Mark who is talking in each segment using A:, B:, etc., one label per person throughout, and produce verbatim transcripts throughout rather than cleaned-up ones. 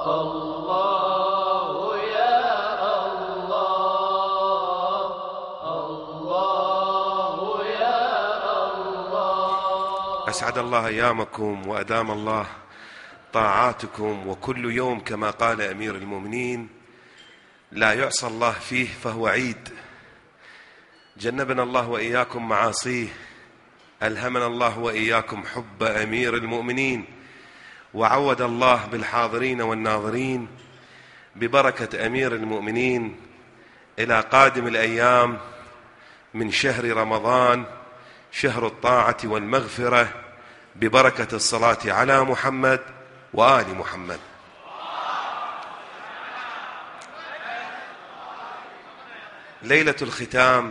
A: الله يا الله، الله يا الله.
B: أسعد الله أيامكم وأدام الله طاعاتكم، وكل يوم كما قال أمير المؤمنين لا يعصى الله فيه فهو عيد. جنبنا الله وإياكم معاصيه، ألهمنا الله وإياكم حب أمير المؤمنين، وعود الله بالحاضرين والناظرين ببركة أمير المؤمنين إلى قادم الأيام من شهر رمضان، شهر الطاعة والمغفرة، ببركة الصلاة على محمد وآل محمد. ليلة الختام،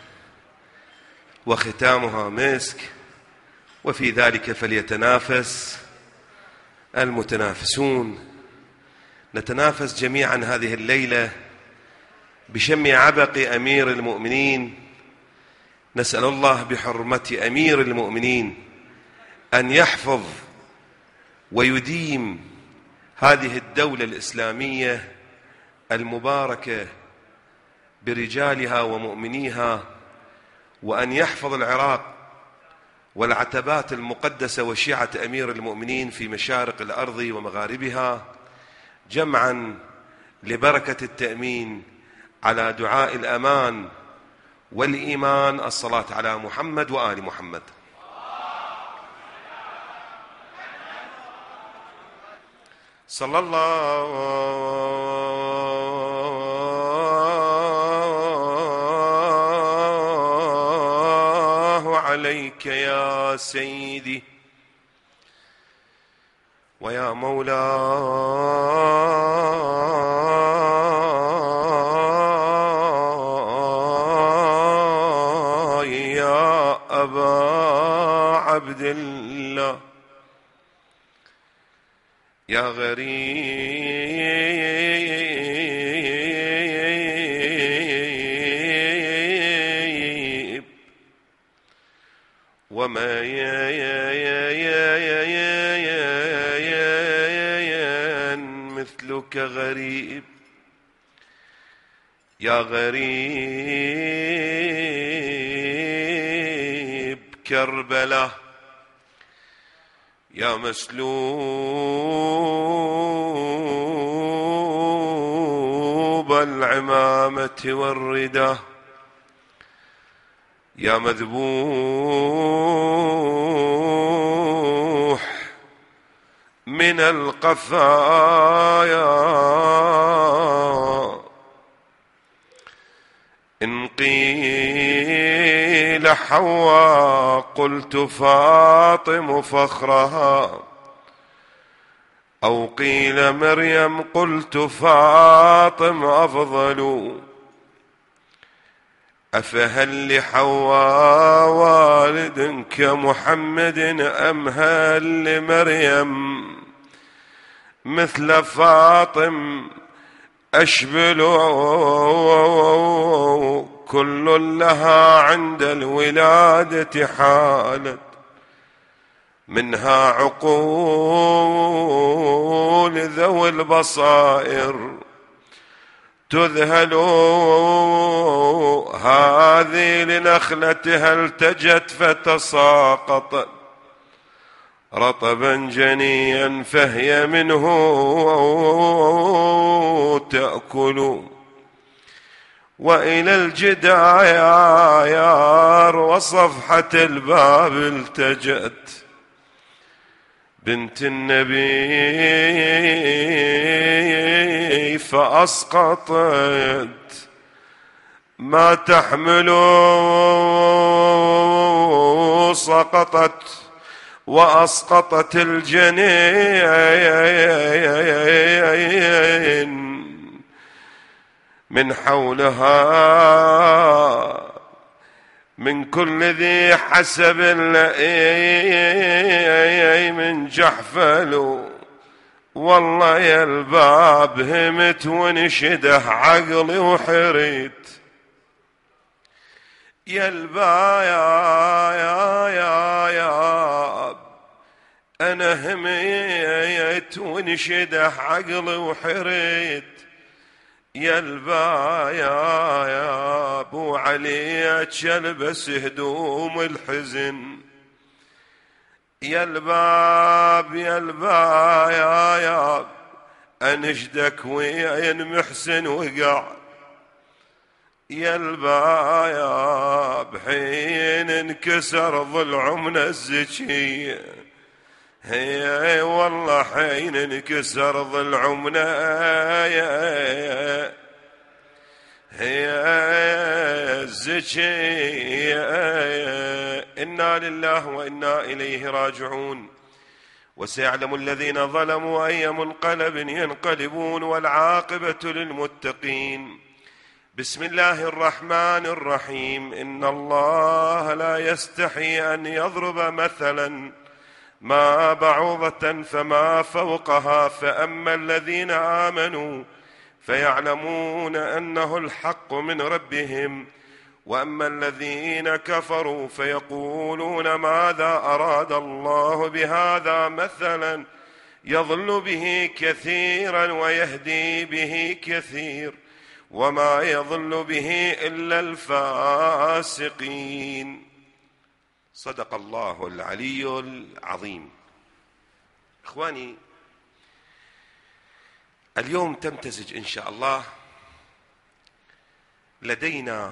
B: وختامها مسك، وفي ذلك فليتنافس المتنافسون. نتنافس جميعا هذه الليلة بشم عبق أمير المؤمنين. نسأل الله بحرمة أمير المؤمنين أن يحفظ ويديم هذه الدولة الإسلامية المباركة برجالها ومؤمنيها، وأن يحفظ العراق والعتبات المقدسة وشيعة أمير المؤمنين في مشارق الأرض ومغاربها جمعا لبركة التأمين على دعاء الأمان والإيمان. الصلاة على محمد وآل محمد. صلى الله عليك يا سيدي ويا مولاي يا أبا عبد الله، يا غريب وما يا يا يا يا يا يا يا مثلك غريب، يا غريب كربلاء، يا مسلوب العمامة والرداء، يا مذبوح من القفايا، إن قيل حواء قلت فاطم فخرها، أو قيل مريم قلت فاطم أفضل، أفهل لحواء والد كمحمد أم هل لمريم مثل فاطم أشبل، كل لها عند الولادة حالت، منها عقول ذوي البصائر تذهل، هذه لنخلتها التجت فتساقطت رطبا جنيا فهي منه تأكل، وإلى الجدايار وصفحة الباب التجت بنت النبي فأسقطت ما تحمل، سقطت وأسقطت الجنين من حولها، من كل ذي حسب من جحفل، والله يا الباب همت ونشده عقلي وحريت، يا البا يا يا يا يا أنا هميت وانشدح عقلي وحريت، يا البايا يا ابو علي تشلبس هدوم الحزن، يا الباب يا البايا يا انشدك وين محسن وقع، يا البايا بحين انكسر ضلع من الزكية، هي والله حين انكسر ضلع من هي الزكية. إنا لله وإنا إليه راجعون. وسيعلم الذين ظلموا أي منقلب ينقلبون والعاقبة للمتقين. بسم الله الرحمن الرحيم. إن الله لا يستحي أن يضرب مثلا ما بعوضة فما فوقها، فأما الذين آمنوا فيعلمون أنه الحق من ربهم، وأما الذين كفروا فيقولون ماذا أراد الله بهذا مثلا يضل به كثيرا ويهدي به كثير وما يضل به إلا الفاسقين. صدق الله العلي العظيم. إخواني، اليوم تمتزج إن شاء الله لدينا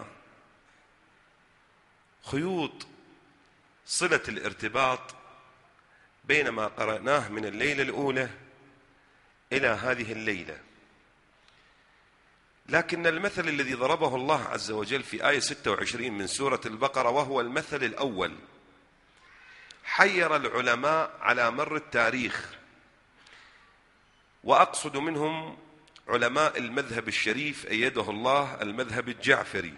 B: خيوط صلة الارتباط بين ما قرأناه من الليلة الأولى إلى هذه الليلة. لكن المثل الذي ضربه الله عز وجل في آية ستة وعشرين من سورة البقرة، وهو المثل الأول، حير العلماء على مر التاريخ، وأقصد منهم علماء المذهب الشريف أيده الله، المذهب الجعفري،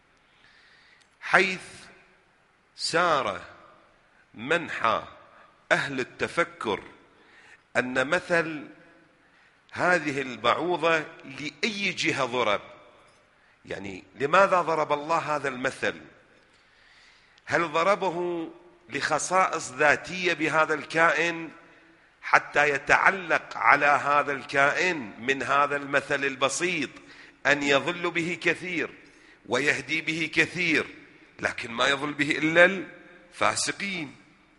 B: حيث سار منحى أهل التفكر أن مثل هذه البعوضة لأي جهة ضرب، يعني لماذا ضرب الله هذا المثل؟ هل ضربه لخصائص ذاتية بهذا الكائن حتى يتعلق على هذا الكائن من هذا المثل البسيط أن يضل به كثير ويهدي به كثير، لكن ما يضل به إلا الفاسقين؟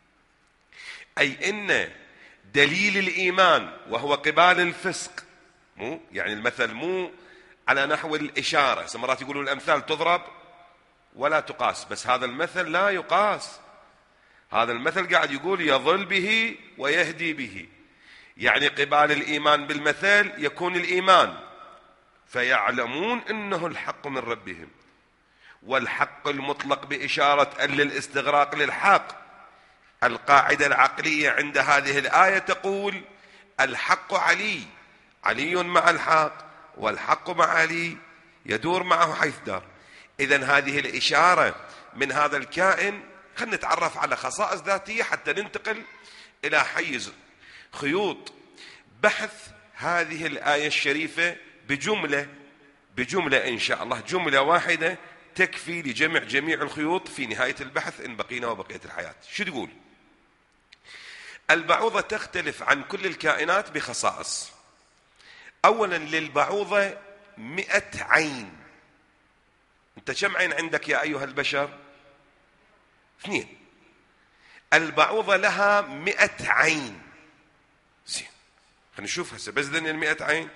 B: أي إن دليل الإيمان وهو قبال الفسق، مو يعني المثل مو على نحو الإشارة، مرات يقولون الأمثال تضرب ولا تقاس، بس هذا المثل لا يقاس. هذا المثل قاعد يقول يضل به ويهدي به، يعني قبال الإيمان بالمثل يكون الإيمان، فيعلمون إنه الحق من ربهم، والحق المطلق بإشارة للاستغراق للحق. القاعدة العقلية عند هذه الآية تقول الحق علي، علي مع الحق، والحق مع علي يدور معه حيث دار. إذن هذه الإشارة من هذا الكائن، خلنا نتعرف على خصائص ذاتية حتى ننتقل إلى حيز خيوط بحث هذه الآية الشريفة بجملة بجملة إن شاء الله، جملة واحدة تكفي لجمع جميع الخيوط في نهاية البحث إن بقينا وبقية الحياة. شو تقول؟ البعوضة تختلف عن كل الكائنات بخصائص. أولا، للبعوضة مئة عين. أنت كم عين عندك يا أيها البشر؟ اثنين. البعوضة لها مئة عين. زين، خلينا نشوف هسه بس ذن المئة عين.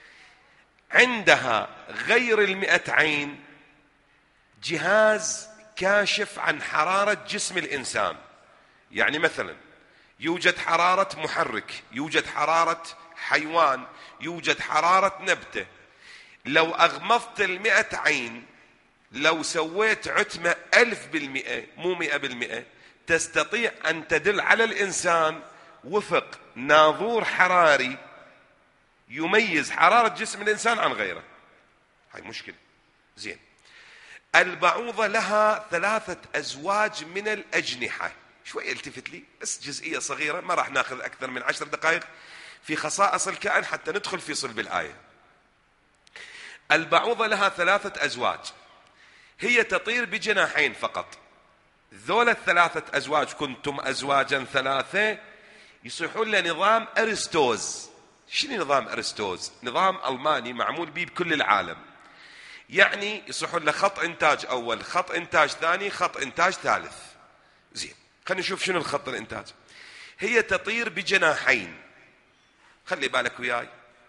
B: عندها غير المئة عين جهاز كاشف عن حرارة جسم الإنسان. يعني مثلا يوجد حرارة محرك، يوجد حرارة حيوان، يوجد حرارة نبتة. لو أغمضت المئة عين، لو سويت عتمة ألف بالمئة مو مئة بالمئة، تستطيع أن تدل على الإنسان وفق ناظور حراري يميز حرارة جسم الإنسان عن غيره. هاي مشكلة. زين، البعوضة لها ثلاثة أزواج من الأجنحة. شوي التفت لي بس جزئية صغيرة، ما راح ناخذ أكثر من عشر دقائق في خصائص الكائن حتى ندخل في صلب الآية. البعوضة لها ثلاثة أزواج، هي تطير بجناحين فقط. ذول الثلاثة أزواج، كنتم أزواجا ثلاثة، يصيحون له نظام أرسطوز. شنو نظام أرسطوز؟ نظام ألماني معمول به بكل العالم. يعني يصيحون له خط إنتاج أول، خط إنتاج ثاني، خط إنتاج ثالث. زين، خلينا نشوف شنو الخط الإنتاج. هي تطير بجناحين، خلي بالك وياي،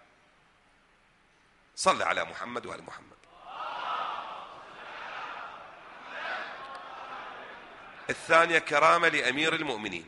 B: صل على محمد وآل محمد. الثانية كرامة لأمير المؤمنين.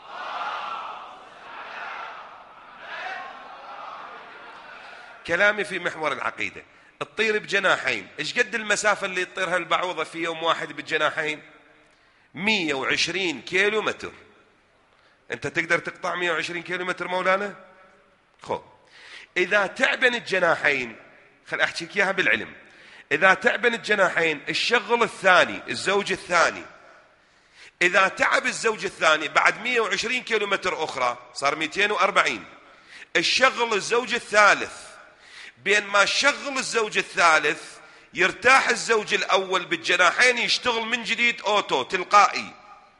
B: كلامي في محور العقيدة. تطير بجناحين، ايش قد المسافة اللي تطيرها البعوضة في يوم واحد بالجناحين؟ مية وعشرين كيلو متر. انت تقدر تقطع مية وعشرين كيلو متر مولانا؟ خو اذا تعبن الجناحين، خل احكيك اياها بالعلم، اذا تعبن الجناحين الشغل الثاني، الزوج الثاني، اذا تعب الزوج الثاني بعد مية وعشرين كيلو متر اخرى صار مئتين وأربعين، الشغل الزوج الثالث، بين ما شغل الزوج الثالث يرتاح الزوج الأول بالجناحين يشتغل من جديد أوتو تلقائي.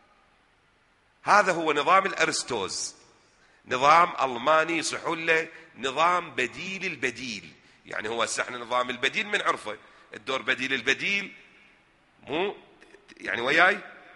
B: هذا هو نظام الأرسطوز، نظام ألماني يصحون له نظام بديل البديل. يعني هو احنا نظام البديل من عرفه، الدور بديل البديل، مو يعني وياي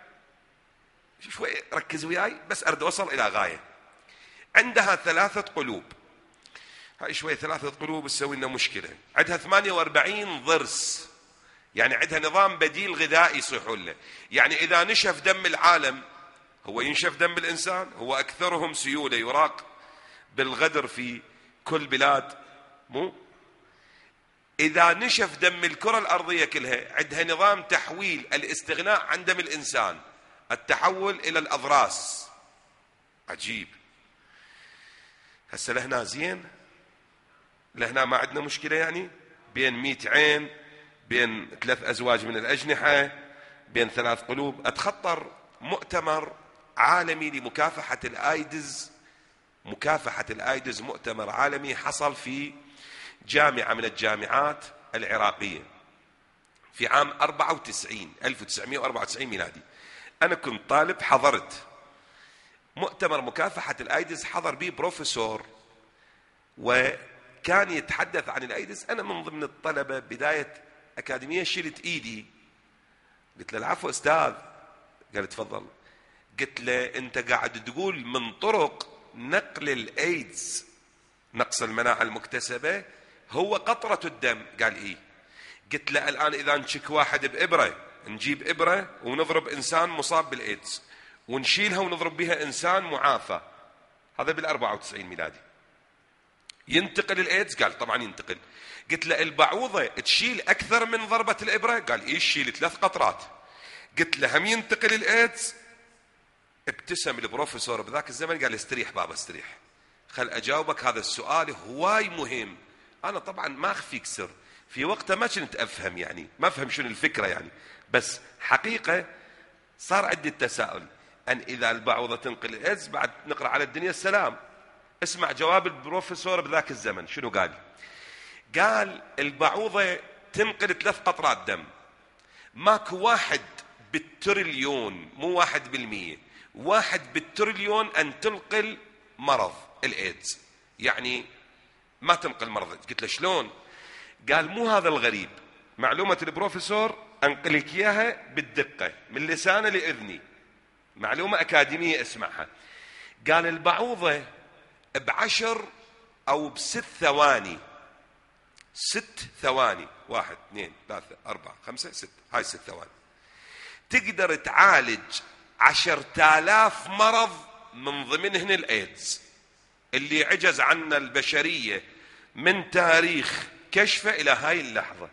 B: شوي ركز وياي بس أرد أوصل إلى غاية. عندها ثلاثة قلوب، هاي شوي ثلاثة قلوب تسوي لنا مشكلة. عندها ثمانية وأربعين ضرس، يعني عندها نظام بديل غذائي يصيحون له. يعني إذا نشف دم العالم هو ينشف دم الإنسان، هو أكثرهم سيولة يراق بالغدر في كل بلاد، مو إذا نشف دم الكرة الأرضية كلها عندها نظام تحويل الاستغناء عن دم الإنسان، التحول إلى الأضراس. عجيب. هسه لهنا زين، لهنا ما عندنا مشكلة، يعني بين مئة عين، بين ثلاث أزواج من الأجنحة، بين ثلاث قلوب. أتخطر مؤتمر عالمي لمكافحة الآيدز، مكافحة الآيدز مؤتمر عالمي حصل في جامعة من الجامعات العراقية في عام أربعة وتسعين ألف وتسعمئة وأربعة وتسعين ميلادي. أنا كنت طالب، حضرت مؤتمر مكافحة الآيدز، حضر به بروفيسور وكان يتحدث عن الآيدز. أنا من ضمن الطلبة بداية أكاديمية شلت إيدي، قلت له العفو أستاذ، قال تفضل. قلت له أنت قاعد تقول من طرق نقل الإيدز، نقص المناعة المكتسبة، هو قطرة الدم. قال إيه. قلت له الآن إذا نشك واحد بإبرة، نجيب إبرة ونضرب إنسان مصاب بالإيدز ونشيلها ونضرب بها إنسان معافى، هذا بالأربعة وتسعين ميلادي، ينتقل الإيدز؟ قال طبعا ينتقل. قلت له البعوضة تشيل أكثر من ضربة الإبرة؟ قال إيه، تشيل ثلاث قطرات. قلت له هم ينتقل الإيدز؟ ابتسم البروفيسور بذاك الزمن قال استريح بابا استريح، خل أجاوبك هذا السؤال هواي مهم. أنا طبعا ما أخفيك سر، في وقتها ما كنت أفهم، يعني ما أفهم شنو الفكرة يعني، بس حقيقة صار عندي التساؤل أن إذا البعوضة تنقل الإيدز بعد نقرأ على الدنيا السلام. اسمع جواب البروفيسور بذاك الزمن شنو قال. قال البعوضة تنقل ثلاث قطرات دم، ماكو واحد بالتريليون، مو واحد بالمية، واحد بالتريليون أن تنقل مرض الإيدز، يعني ما تنقل مرض. قلت له شلون؟ قال مو هذا الغريب، معلومة البروفيسور أنقلك إياها بالدقة من لسانه لإذني، معلومة أكاديمية اسمعها. قال البعوضة بعشر أو بست ثواني، ست ثواني، واحد اثنين ثلاثة أربعة خمسة ست، هاي ست ثواني تقدر تعالج عشرة آلاف مرض، من ضمنهن الإيدز اللي عجز عنا البشرية من تاريخ كشفه إلى هاي اللحظة.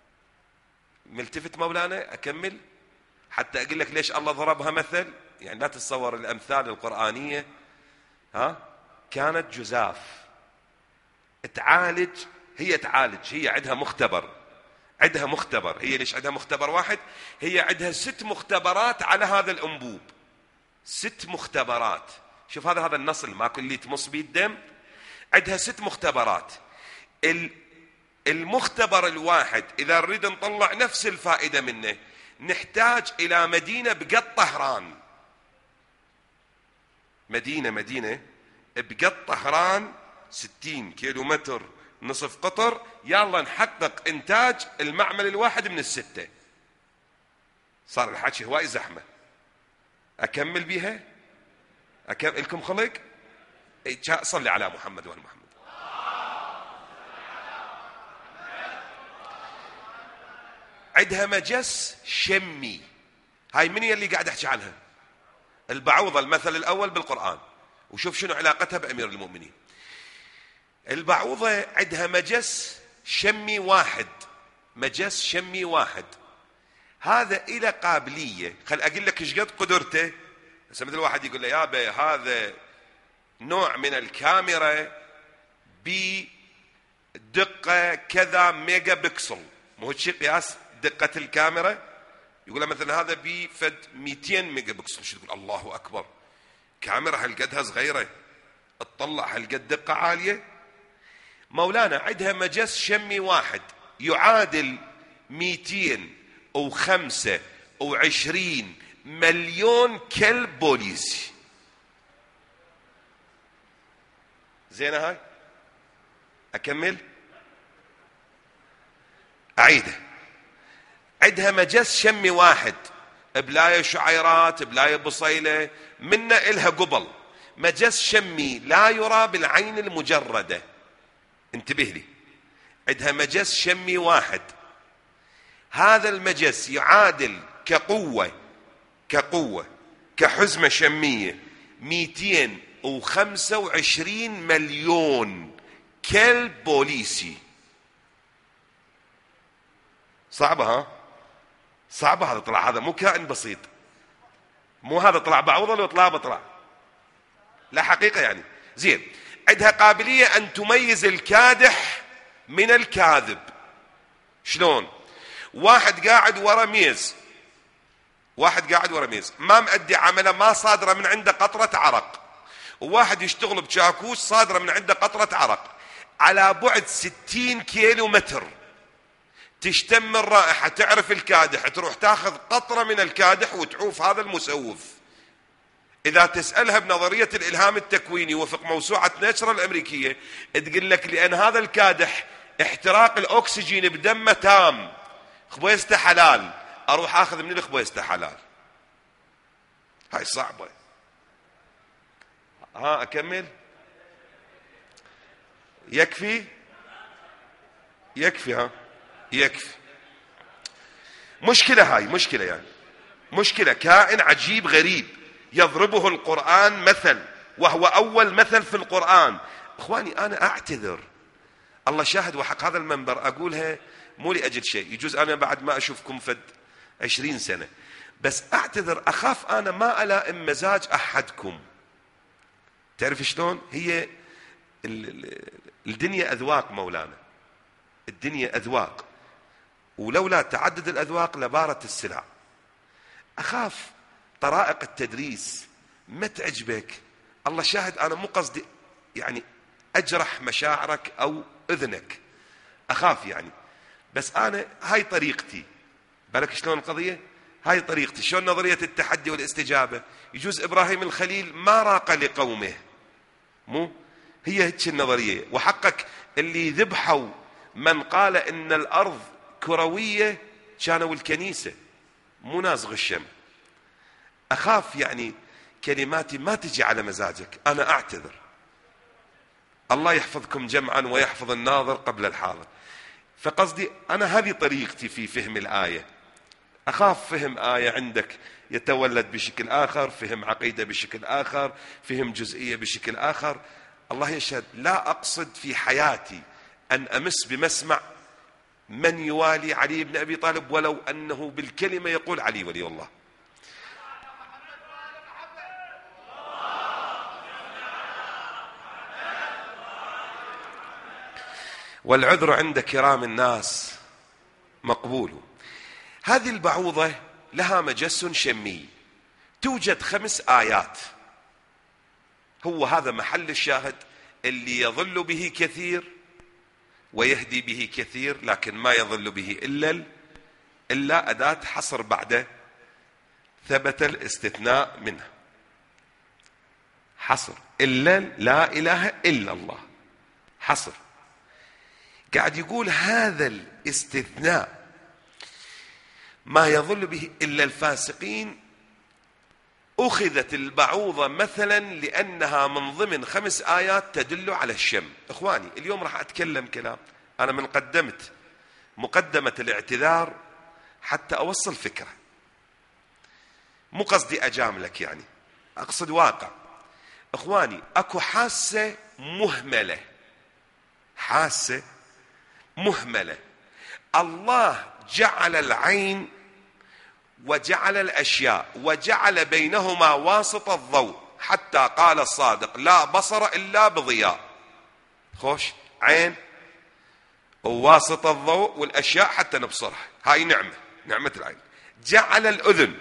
B: ملتفت مولانا؟ أكمل حتى أقول لك ليش الله ضربها مثل، يعني لا تتصور الأمثال القرآنية ها كانت جزاف. تعالج، هي تعالج، هي عندها مختبر، عندها مختبر. هي ليش عندها مختبر واحد؟ هي عندها ست مختبرات على هذا الأنبوب، ست مختبرات. شوف هذا هذا النصل ماكو اللي تمص بيه الدم، عندها ست مختبرات. المختبر الواحد إذا نريد نطلع نفس الفائدة منه نحتاج إلى مدينة بقد طهران، مدينة مدينة بقط طهران ستين كيلو متر نصف قطر، يلا نحقق إنتاج المعمل الواحد من الستة. صار الحكي هواي زحمة. أكمل بيها؟ أكمل لكم خلق؟ صلي على محمد وآل محمد. عندها مجس شمي. هاي من هي اللي قاعد أحكي عنها؟ البعوضة، المثل الأول بالقرآن. وشوف شنو علاقتها بأمير المؤمنين. البعوضة عندها مجس شمي واحد، مجس شمي واحد. هذا إلى قابلية، خل أقول لك إيش قد قدرته. مثل واحد يقول له يابا هذا نوع من الكاميرا بدقة كذا ميجا بكسل، مو هيك قياس دقة الكاميرا؟ يقول له مثلا هذا بفد مئتين ميجا بكسل. شو تقول؟ الله أكبر، كاميرا هالقدها صغيرة تطلع هالقد دقة عالية. مولانا عندها مجس شمي واحد يعادل مئتين وخمسة وعشرين مليون كلب بوليسي. زينة هاي؟ أكمل؟ أعيده. عندها مجس شمي واحد، بلاية شعيرات، بلاية بصيلة، منا إلها قبل. مجس شمي لا يرى بالعين المجردة. انتبه لي، عندها مجس شمي واحد. هذا المجس يعادل كقوة كقوة كحزمة شمية مئتين وخمسة وعشرين مليون كلب بوليسي. صعبة ها؟ صعبة. هذا طلع، هذا مو كائن بسيط، مو هذا طلع بعوضة لو طلع بطلع، لا حقيقة يعني. زين، عندها قابلية أن تميز الكادح من الكاذب. شلون؟ واحد قاعد ورا ميز، واحد قاعد ورا ميز ما مؤدي عمله، ما صادرة من عنده قطرة عرق، وواحد يشتغل بشاكوش صادرة من عنده قطرة عرق، على بعد ستين كيلو متر تشتم الرائحة، تعرف الكادح، تروح تاخذ قطرة من الكادح وتعوف هذا المسوف. إذا تسألها بنظرية الإلهام التكويني وفق موسوعة نيتشر الأمريكية تقول لك لأن هذا الكادح احتراق الأكسجين بدمه تام، خبيزته حلال، أروح أخذ من الخبيزته حلال. هاي صعبة. ها أكمل؟ يكفي؟ يكفي ها؟ يكفي. مشكلة هاي، مشكلة يعني، مشكلة. كائن عجيب غريب يضربه القرآن مثل، وهو أول مثل في القرآن. إخواني أنا أعتذر، الله شاهد وحق هذا المنبر أقولها مو لأجل شيء، يجوز أنا بعد ما أشوفكم فد عشرين سنة، بس أعتذر، أخاف أنا ما ألائم مزاج أحدكم. تعرف شلون؟ هي الدنيا أذواق مولانا، الدنيا أذواق، ولولا تعدد الأذواق لبارت السلع. أخاف طرائق التدريس ما تعجبك، الله شاهد أنا مو قصدي يعني أجرح مشاعرك أو أذنك، أخاف يعني، بس أنا هاي طريقتي. بالك شلون القضية؟ هاي طريقتي. شلون نظرية التحدي والاستجابة؟ يجوز إبراهيم الخليل ما راق لقومه، مو هي هيك النظرية. وحقك اللي ذبحوا من قال إن الأرض كروية كانوا الكنيسة، مو ناس غشم. أخاف يعني كلماتي ما تجي على مزاجك، أنا أعتذر. الله يحفظكم جمعا ويحفظ الناظر قبل الحاضر. فقصدي أنا هذه طريقتي في فهم الآية. أخاف فهم آية عندك يتولد بشكل آخر، فهم عقيدة بشكل آخر، فهم جزئية بشكل آخر. الله يشهد لا أقصد في حياتي أن أمس بمسمع من يوالي علي بن أبي طالب ولو أنه بالكلمة يقول علي ولي الله. والعذر عند كرام الناس مقبول. هذه البعوضة لها مجس شمي، توجد خمس آيات، هو هذا محل الشاهد اللي يضل به كثير ويهدي به كثير، لكن ما يضل به إلا إلا أداة حصر بعد ثبت الاستثناء منها. حصر، إلا لا إله إلا الله، حصر. قاعد يقول هذا الاستثناء ما يظل به إلا الفاسقين. أخذت البعوضة مثلا لأنها من ضمن خمس آيات تدل على الشم. إخواني اليوم راح أتكلم كلام أنا من قدمت مقدمة الاعتذار حتى أوصل فكرة، مو قصدي أجاملك، يعني أقصد واقع. إخواني أكو حاسة مهملة، حاسة مهملة. الله جعل العين وجعل الأشياء وجعل بينهما واسط الضوء، حتى قال الصادق لا بصر إلا بضياء. خوش، عين وواسط الضوء والأشياء حتى نبصرها، هاي نعمة، نعمة العين. جعل الأذن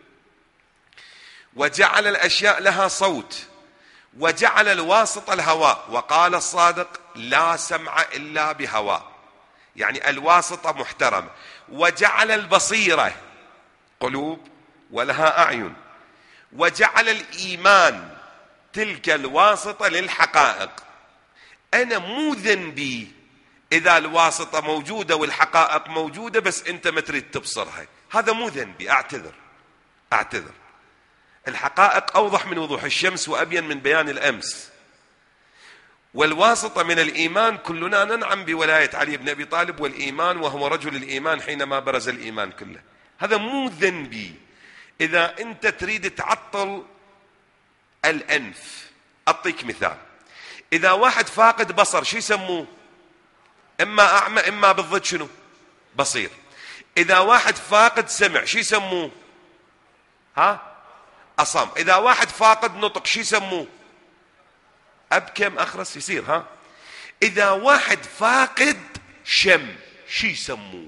B: وجعل الأشياء لها صوت وجعل الواسط الهواء، وقال الصادق لا سمع إلا بهواء، يعني الواسطة محترمة. وجعل البصيرة قلوب ولها أعين، وجعل الإيمان تلك الواسطة للحقائق. أنا مو ذنبي إذا الواسطة موجودة والحقائق موجودة بس أنت ما تريد تبصرها، هذا مو ذنبي، أعتذر أعتذر. الحقائق أوضح من وضوح الشمس وأبين من بيان الأمس. والواسطة من الإيمان كلنا ننعم بولاية علي بن أبي طالب والإيمان، وهو رجل الإيمان حينما برز الإيمان كله. هذا مو ذنبي إذا أنت تريد تعطل الأنف. أعطيك مثال، إذا واحد فاقد بصر شو يسموه؟ إما أعمى إما بالضد شنو؟ بصير. إذا واحد فاقد سمع شو يسموه؟ ها؟ أصم. إذا واحد فاقد نطق شو يسموه؟ أبكم أخرس يصير. ها؟ إذا واحد فاقد شم شو يسموه؟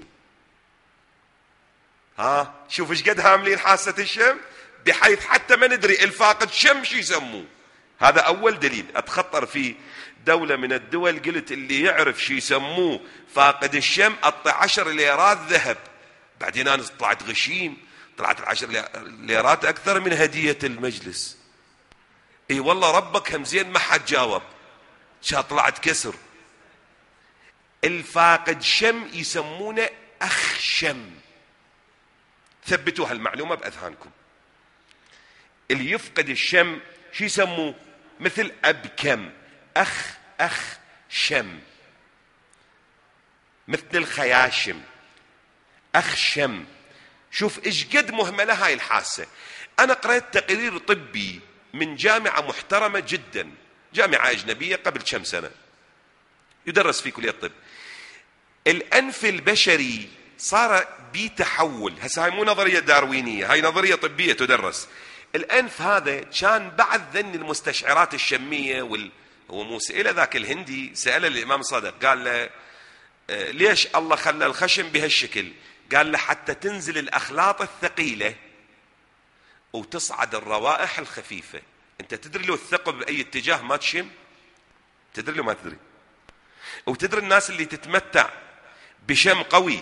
B: ها؟ شوف ايش قد هاملين حاسة الشم، بحيث حتى ما ندري الفاقد شم شو يسموه. هذا أول دليل. أتخطر في دولة من الدول قلت اللي يعرف شو يسموه فاقد الشم أعطي عشر ليرات ذهب. بعدين أنا طلعت غشيم، طلعت العشر ليرات أكثر من هدية المجلس. اي والله ربك هم زين ما حد جاوب، شا طلعت كسر. الفاقد شم يسمونه أخشم. ثبتوا هالمعلومة بأذهانكم. اللي يفقد الشم شو يسموه؟ مثل أبكم، أخ أخ شم، مثل الخياشم، أخشم. شوف إيش قد مهملة هاي الحاسة. أنا قرأت تقرير طبي من جامعة محترمة جدا، جامعة أجنبية قبل كم سنة، يدرس في كلية الطب. الأنف البشري صار بي تحول. هسه هاي مو نظرية داروينية، هاي نظرية طبية تدرس. الأنف هذا كان بعد ذن المستشعرات الشمية وال... هو مو سئل ذاك الهندي، سأل الإمام صادق قال له ليش الله خلى الخشم بهالشكل؟ قال له حتى تنزل الأخلاط الثقيلة وتصعد الروائح الخفيفة. أنت تدري لو الثقب بأي اتجاه ما تشم؟ تدري لو ما تدري؟ وتدري الناس اللي تتمتع بشم قوي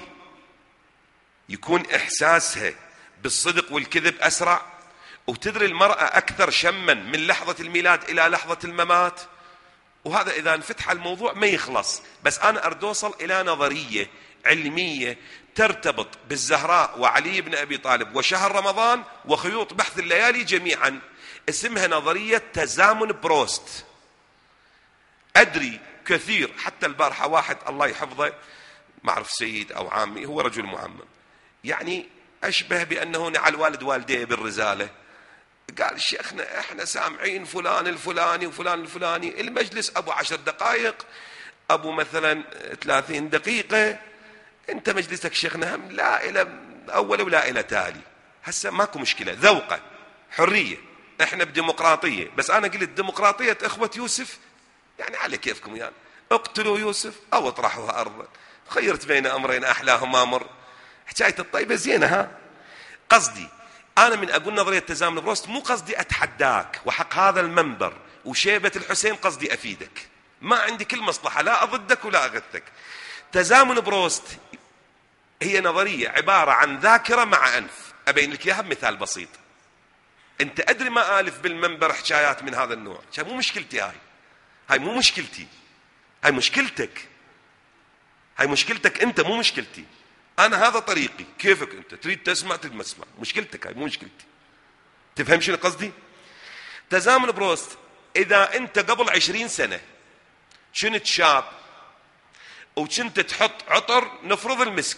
B: يكون إحساسها بالصدق والكذب أسرع؟ وتدري المرأة أكثر شما من لحظة الميلاد إلى لحظة الممات؟ وهذا إذا انفتح الموضوع ما يخلص. بس أنا أريد أوصل إلى نظرية علمية ترتبط بالزهراء وعلي بن أبي طالب وشهر رمضان وخيوط بحث الليالي جميعا، اسمها نظرية تزامن بروست. أدري كثير، حتى البارحة واحد الله يحفظه، ما أعرف سيد أو عامي، هو رجل معمم، يعني أشبه بأنه نعى الوالد والديه بالرزالة. قال شيخنا احنا سامعين فلان الفلاني وفلان الفلاني، المجلس ابو عشر دقائق ابو مثلا ثلاثين دقيقة، انت مجلسك شيخنا هم لا الى اول ولا الى تالي. هسه ماكو مشكلة، ذوقة حرية، احنا بديمقراطية. بس انا قلت ديمقراطية اخوة يوسف يعني على كيفكم، يعني اقتلوا يوسف او اطرحوها ارضا، خيرت بين امرين احلاهما مر. حكاية الطيبة زينة. ها قصدي أنا من أقول نظرية تزامن بروست مو قصدي أتحداك وحق هذا المنبر وشيبة الحسين، قصدي أفيدك، ما عندي كل مصلحة لا أضدك ولا أغثك. تزامن بروست هي نظرية عبارة عن ذاكرة مع أنف. أبين لك إياها بمثال بسيط. انت ادري ما الف بالمنبر حكايات من هذا النوع، مو مشكلتي هاي، هاي مو مشكلتي، هاي مشكلتك، هاي مشكلتك انت مو مشكلتي. انا هذا طريقي، كيفك انت تريد تسمع تريد ما تسمع، مشكلتك هاي مو مشكلتي. تفهم شنو قصدي؟ تزامن بروست، اذا انت قبل عشرين سنة كنت شاب وكنت تحط عطر، نفرض المسك،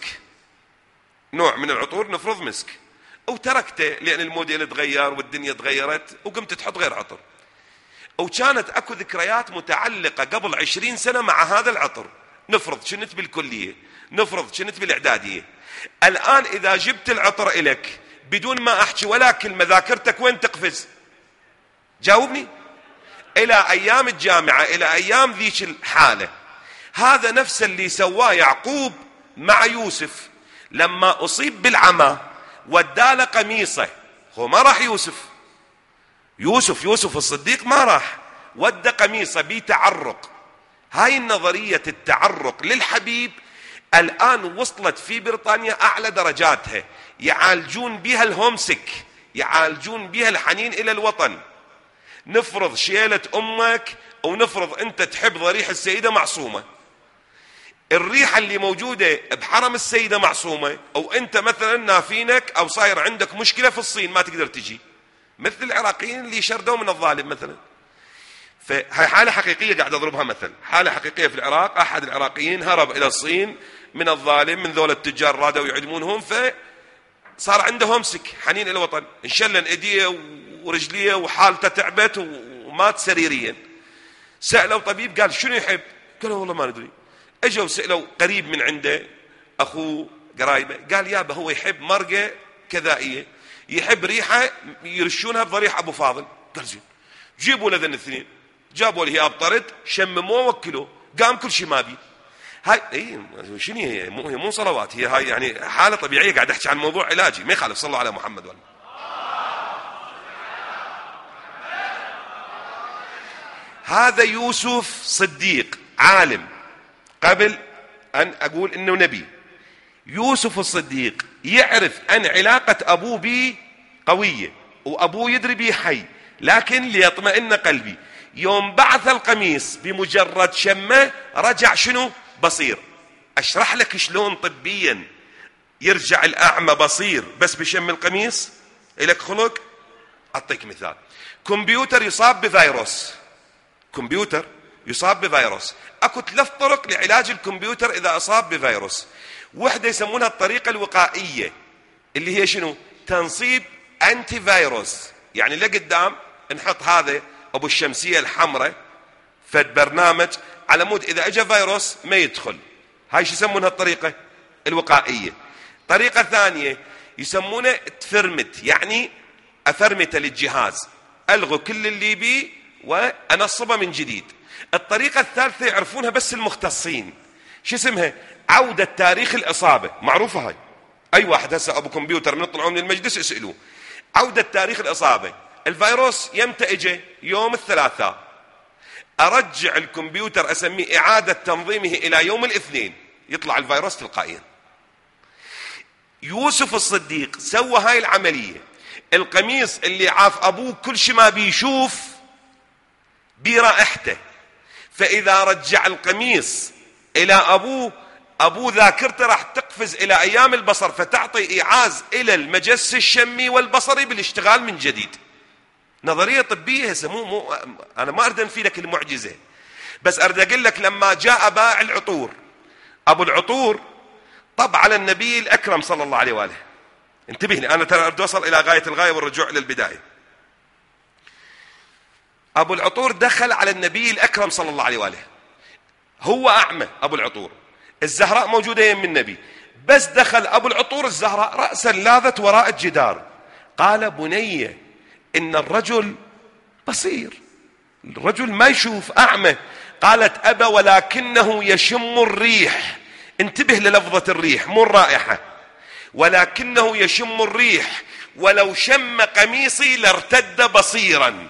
B: نوع من العطور نفرض مسك، وتركته لان الموديل تغير والدنيا تغيرت وقمت تحط غير عطر، وكانت اكو ذكريات متعلقة قبل عشرين سنة مع هذا العطر، نفرض كنت بالكلية، نفرض كنت بالاعدادية، الان اذا جبت العطر الك بدون ما احكي ولا كلمة، ذاكرتك وين تقفز؟ جاوبني. الى ايام الجامعة، الى ايام ذيك الحالة. هذا نفس اللي سواه يعقوب مع يوسف لما اصيب بالعمى، وداله قميصه، هو ما راح يوسف يوسف يوسف الصديق ما راح، ودى قميصه بتعرق. هاي النظرية التعرق للحبيب الآن وصلت في بريطانيا أعلى درجاتها، يعالجون بها الهومسك، يعالجون بها الحنين إلى الوطن. نفرض شيلة أمك ونفرض أنت تحب ضريح السيدة معصومة، الريحة اللي موجودة بحرم السيدة معصومة، أو أنت مثلا نافينك أو صاير عندك مشكلة في الصين ما تقدر تجي، مثل العراقيين اللي شردوا من الظالم مثلا. فهي حالة حقيقية قاعد أضربها مثل، حالة حقيقية في العراق، أحد العراقيين هرب إلى الصين من الظالم، من ذول التجار رادوا يعدمونهم، فصار عنده همسك حنين إلى الوطن، انشلن إيديه ورجليه وحالته تعبت ومات سريريا. سألوا طبيب قال شنو يحب؟ قالوا والله ما ندري. اجوا سألوا قريب من عنده أخوه قرايبه، قال يابا هو يحب مرقة كذائية، يحب ريحة يرشونها بضريح أبو فاضل. قال زين جيبوا لذن الاثنين، جابوا له أبطرد شمموه وكلوه، قام كل شيء ما بي. هاي اي شنو هي؟ مو هي مو صلوات، هي هاي يعني حالة طبيعية، قاعد احكي عن موضوع علاجي ما يخالف. صلوا على محمد وعلى هذا يوسف صديق عالم، قبل أن أقول إنه نبي. يوسف الصديق يعرف أن علاقة أبوه بي قوية وأبوه يدري بي حي، لكن ليطمئن قلبي يوم بعث القميص بمجرد شمه رجع شنو؟ بصير. أشرح لك شلون طبيا يرجع الأعمى بصير بس بشم القميص. إلك خلق. أعطيك مثال، كمبيوتر يصاب بفيروس، كمبيوتر يصاب بفيروس، اكو ثلاث طرق لعلاج الكمبيوتر اذا اصاب بفيروس. وحده يسمونها الطريقه الوقائيه اللي هي شنو؟ تنصيب انتي فيروس، يعني لقدام نحط هذا ابو الشمسيه الحمراء فد برنامج على مود اذا اجى فيروس ما يدخل. هاي شو يسمونها؟ الطريقه الوقائيه. طريقه ثانيه يسمونه تفرمت، يعني افرمت للجهاز، الغوا كل اللي بيه وانصبه من جديد. الطريقة الثالثة يعرفونها بس المختصين، شو اسمها؟ عودة تاريخ الإصابة، معروفة هاي، أي واحد هسه أبو كمبيوتر من يطلعون من المجلس اسألوه. عودة تاريخ الإصابة، الفيروس يمتى اجى؟ يوم الثلاثاء، أرجع الكمبيوتر أسميه إعادة تنظيمه إلى يوم الاثنين، يطلع الفيروس تلقائيا. يوسف الصديق سوى هاي العملية. القميص اللي عاف أبوه كل شي ما بيشوف برائحته، فإذا رجع القميص إلى أبوه، أبوه ذاكرته راح تقفز إلى أيام البصر، فتعطي إيعاز إلى المجس الشمي والبصري بالاشتغال من جديد. نظرية طبية هسه، مو مو أنا ما أريد أنفي لك المعجزة، بس أريد أقول لك لما جاء بائع العطور، أبو العطور طب على النبي الأكرم صلى الله عليه وآله. انتبه لي أنا ترى أريد أوصل إلى غاية الغاية والرجوع إلى البداية. أبو العطور دخل على النبي الأكرم صلى الله عليه وآله، هو أعمى أبو العطور، الزهراء موجودة يم النبي، بس دخل أبو العطور الزهراء رأسا لاذت وراء الجدار، قال بني إن الرجل بصير، الرجل ما يشوف، أعمى. قالت أبى ولكنه يشم الريح. انتبه للفظة الريح مو الرائحة، ولكنه يشم الريح، ولو شم قميصي لارتد بصيرا.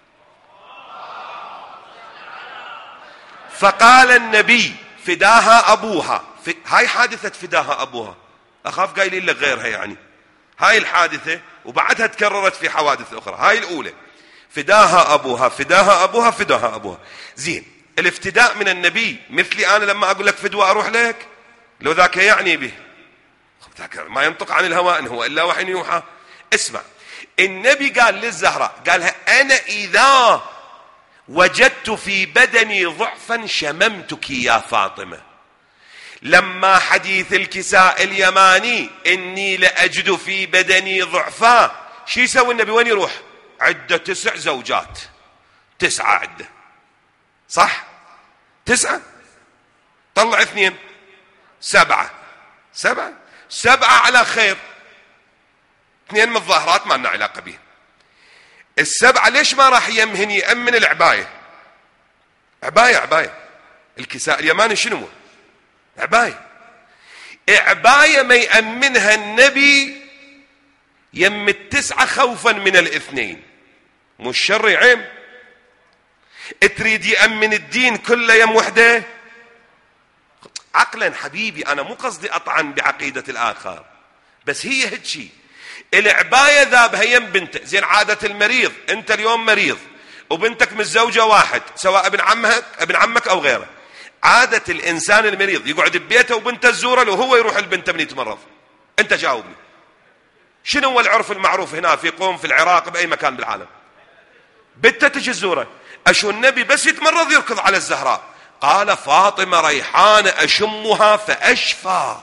B: فقال النبي فداها أبوها، هاي حادثة فداها أبوها، أخاف قايلين لك غيرها يعني، هاي الحادثة وبعدها تكررت في حوادث أخرى. هاي الأولى، فداها أبوها فداها أبوها فداها أبوها. زين، الافتداء من النبي مثلي أنا لما أقول لك فدوى أروح لك؟ لو ذاك يعني به، ذاك ما ينطق عن الهوى إن هو إلا وحي يوحى. اسمع، النبي قال للزهراء، قالها أنا إذا وجدت في بدني ضعفا شممتك يا فاطمة. لما حديث الكساء اليماني إني لأجد في بدني ضعفا، شو يسوي النبي؟ وين يروح؟ عدة تسع زوجات، تسعة عدة، صح؟ تسعة، طلع اثنين، سبعة، سبعة سبعة على خير. اثنين من الظاهرات ما لنا علاقة به. السبعة ليش ما راح يمهن يأمن العباية؟ عباية عباية الكساء اليماني شنو؟ عباية عباية ما يأمنها النبي يم التسعة خوفا من الاثنين، مش شر عيم. تريد يأمن الدين كله يم وحده؟ عقلا حبيبي، أنا مو قصدي أطعن بعقيدة الآخر، بس هي هيك. العباية ذابها يم بنته. زين، عادة المريض، أنت اليوم مريض وبنتك متزوجة واحد، سواء ابن عمك ابن عمك أو غيره، عادة الإنسان المريض يقعد ببيته وبنته تزوره لو هو يروح البنت من يتمرض. أنت جاوبني، شنو هو العرف المعروف هنا في قوم في العراق بأي مكان بالعالم؟ بنته تجي تزوره. أشو النبي بس يتمرض يركض على الزهراء، قال فاطمة ريحان أشمها فأشفى.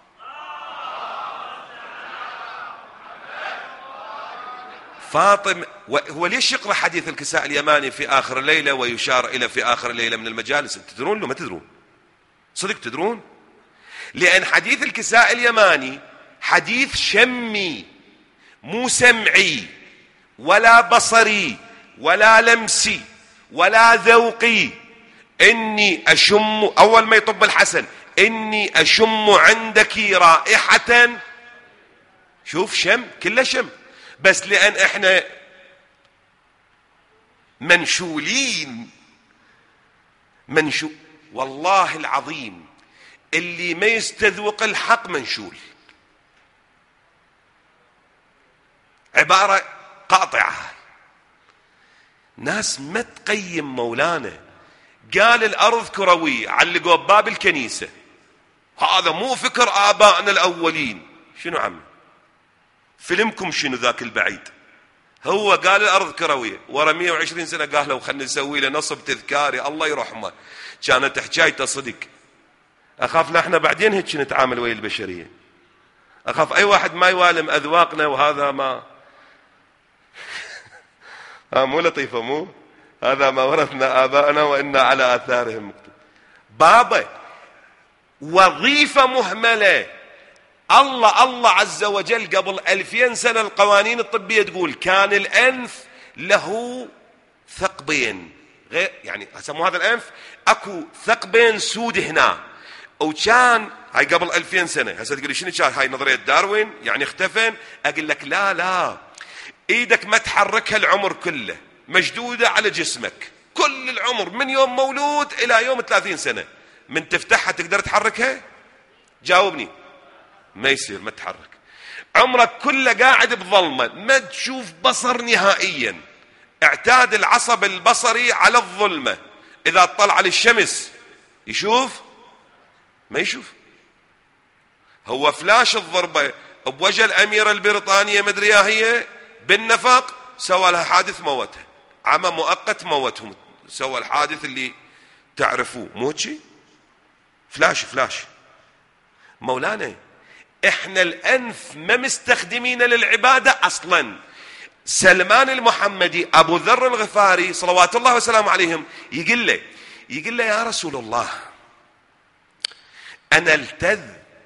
B: فاطمة، هو ليش يقرأ حديث الكساء اليماني في آخر الليلة ويشار إلى في آخر الليلة من المجالس؟ تدرون له ما تدرون؟ صدق تدرون؟ لأن حديث الكساء اليماني حديث شمي مو سمعي ولا بصري ولا لمسي ولا ذوقي. إني أشم، أول ما يطب الحسن، إني أشم عندك رائحة. شوف، شم كله شم، بس لأن إحنا منشولين منشو والله العظيم اللي ما يستذوق الحق منشول. عبارة قاطعة. ناس ما تقيم مولانا، قال الأرض كروية، علقوا بباب الكنيسة. هذا مو فكر آبائنا الأولين. شنو عم فيلمكم شنو ذاك البعيد؟ هو قال الأرض كروية، ورا مئة وعشرين سنة قال لو خلنا نسوي له نصب تذكاري الله يرحمه، كانت حكايته صدق. أخاف نحن بعدين هيك نتعامل ويا البشرية. أخاف أي واحد ما يوالم أذواقنا، وهذا ما ها مو لطيفة، مو هذا ما ورثنا آباءنا وإنا على آثارهم مقتدون. بابا وظيفة مهملة. الله الله عز وجل قبل ألفين سنة القوانين الطبية تقول كان الأنف له ثقبين، غير يعني سموا هذا الأنف أكو ثقبين سود هنا، وكان هاي قبل ألفين سنة. هسه تقول لي شنو كان؟ هاي نظرية داروين يعني اختفن. أقول لك لا لا، إيدك ما تحركها العمر كله، مشدودة على جسمك كل العمر، من يوم مولود إلى يوم ثلاثين سنة. من تفتحها تقدر تحركها؟ جاوبني. ما يصير، ما تحرك. عمرك كله قاعد بظلمة، ما تشوف بصر نهائيا. اعتاد العصب البصري على الظلمة. إذا اطلع على الشمس يشوف؟ ما يشوف. هو فلاش الضربة بوجه الأميرة البريطانية مدري هي بالنفق، سوى لها حادث موتها، عمى مؤقت موتهم، سوى الحادث اللي تعرفوه، مو شي؟ فلاش فلاش. مولانا احنا الأنف ما مستخدمين للعبادة أصلا. سلمان المحمدي أبو ذر الغفاري صلوات الله وسلامه عليهم يقول له يقول له يا رسول الله أنا التذ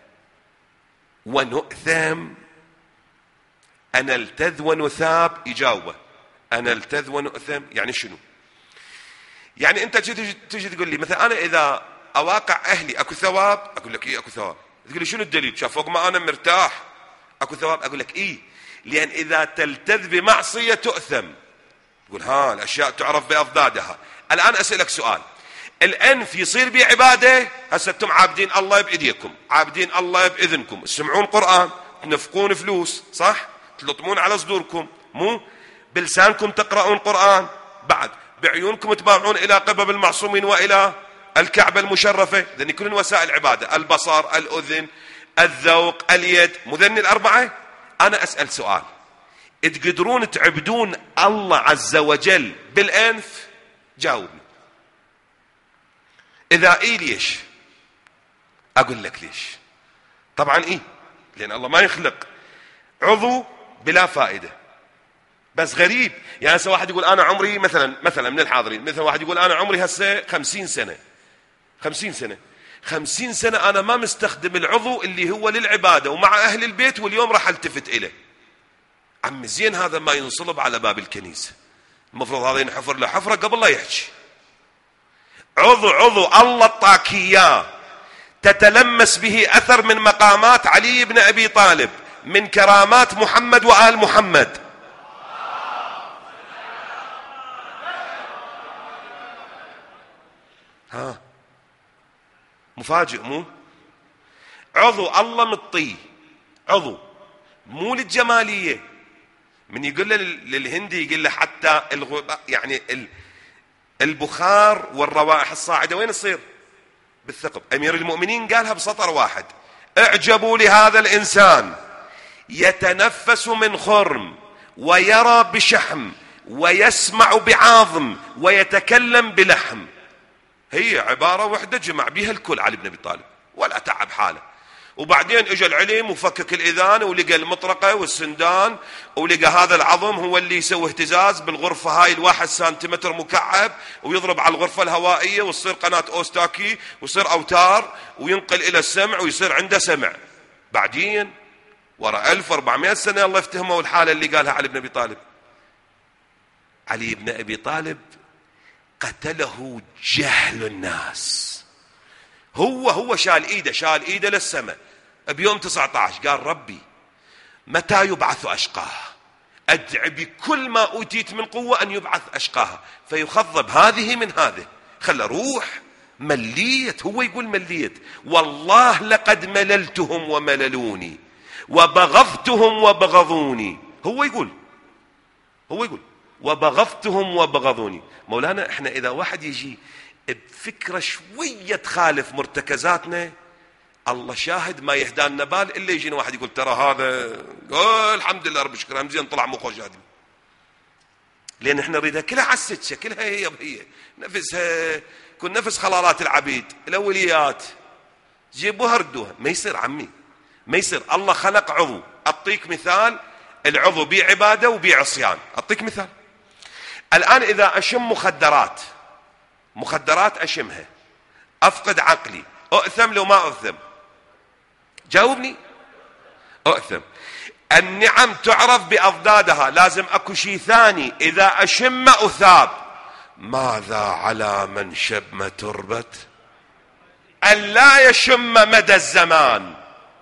B: ونؤثم، أنا التذ ونثاب. يجاوبه أنا التذ ونؤثم يعني شنو؟ يعني أنت تجي, تجي تقول لي مثلا أنا إذا أواقع أهلي أكو ثواب، أقول لك إيه أكو ثواب. تقول لي شنو الدليل؟ شاف فوق ما أنا مرتاح أكو ثواب. أقول لك إيه، لأن إذا تلتذ بمعصية تؤثم. تقول ها الأشياء تعرف بأضدادها. الآن أسألك سؤال، الأنف يصير بعبادة؟ هسه أنتم عابدين الله بإيديكم، عابدين الله بإذنكم، تسمعون قرآن، تنفقون فلوس، صح؟ تلطمون على صدوركم، مو بلسانكم تقرؤون قرآن، بعد بعيونكم تباعون إلى قبب المعصومين وإلى الكعبة المشرفة. ذني كل وسائل العبادة، البصر، الأذن، الذوق، اليد، مو ذني الأربعة. أنا أسأل سؤال، تقدرون تعبدون الله عز وجل بالأنف؟ جاوبني. إذا إيه ليش؟ أقول لك ليش. طبعا إيه، لأن الله ما يخلق عضو بلا فائدة. بس غريب، يعني هسه واحد يقول أنا عمري مثلا مثلا من الحاضرين، مثلا واحد يقول أنا عمري هسه خمسين سنة خمسين سنة خمسين سنة أنا ما مستخدم العضو اللي هو للعبادة ومع أهل البيت، واليوم راح التفت إليه. عم زين هذا ما ينصلب على باب الكنيسة، المفروض هذا ينحفر له حفرة قبل لا يحكي. عضو عضو الله اعطاك اياه تتلمس به أثر من مقامات علي بن أبي طالب، من كرامات محمد وآل محمد. ها مفاجئ مو؟ عضو الله مطيه، عضو مو للجمالية. من يقول له للهندي يقول له حتى الغباء، يعني البخار والروائح الصاعدة وين تصير؟ بالثقب. أمير المؤمنين قالها بسطر واحد: اعجبوا لهذا الإنسان يتنفس من خرم ويرى بشحم ويسمع بعظم ويتكلم بلحم. هي عبارة واحدة جمع بها الكل علي بن أبي طالب، ولا تعب حاله. وبعدين اجى العلم وفكك الإذان ولقى المطرقة والسندان، ولقى هذا العظم هو اللي يسوي اهتزاز بالغرفة هاي الواحد سنتيمتر مكعب، ويضرب على الغرفة الهوائية وتصير قناة أوستاكي ويصير أوتار وينقل إلى السمع ويصير عنده سمع. بعدين ورا ألف وأربعمائة سنة الله يفتهمه الحالة اللي قالها علي بن أبي طالب. علي بن أبي طالب قتله جهل الناس. هو هو شال ايده شال ايده للسماء بيوم تسعة عشر، قال: ربي متى يبعث أشقاها؟ أدعي بكل ما أوتيت من قوة أن يبعث أشقاها، فيخضب هذه من هذه. خلى روح مليت، هو يقول مليت: والله لقد مللتهم ومللوني وبغضتهم وبغضوني. هو يقول هو يقول وبغضتهم وبغضوني. مولانا احنا إذا واحد يجي بفكرة شوية تخالف مرتكزاتنا، الله شاهد ما يهدانا بال إلا يجينا واحد يقول ترى هذا قول الحمد لله رب شكرا زين طلع مو خوش هادم. لأن احنا نريدها كلها على السكة، كلها هي بهي نفسها، كل نفس خلالات العبيد الأوليات جيبوها ردوها. ما يصير عمي، ما يصير. الله خلق عضو. أعطيك مثال، العضو بيه عبادة وبيه عصيان. أعطيك مثال، الآن إذا أشم مخدرات مخدرات أشمها، أفقد عقلي، أؤثم لو ما أؤثم؟ جاوبني. أؤثم. النعم تعرف بأضدادها، لازم أكو شيء ثاني إذا أشم أثاب. ماذا على من شم تربة أن لا يشم مدى الزمان؟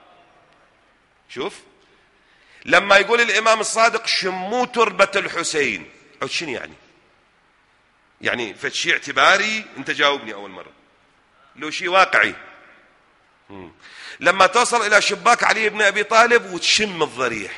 B: شوف لما يقول الإمام الصادق شموا تربة الحسين، شنو يعني؟ يعني فشي اعتباري؟ انت جاوبني اول مرة. لو شيء واقعي، مم. لما توصل الى شباك علي بن ابي طالب وتشم الضريح،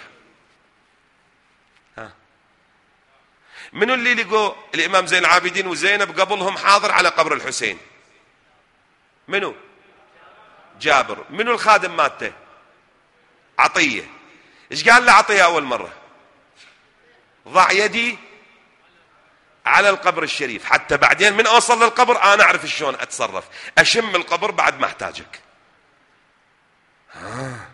B: ها منو اللي لقوا الامام زين العابدين وزينب قبلهم حاضر على قبر الحسين؟ منو؟ جابر. منو الخادم مالته؟ عطية. ايش قال له عطية اول مرة؟ ضع يدي على القبر الشريف حتى بعدين من اوصل للقبر انا اعرف شلون اتصرف، اشم القبر بعد ما احتاجك. ها.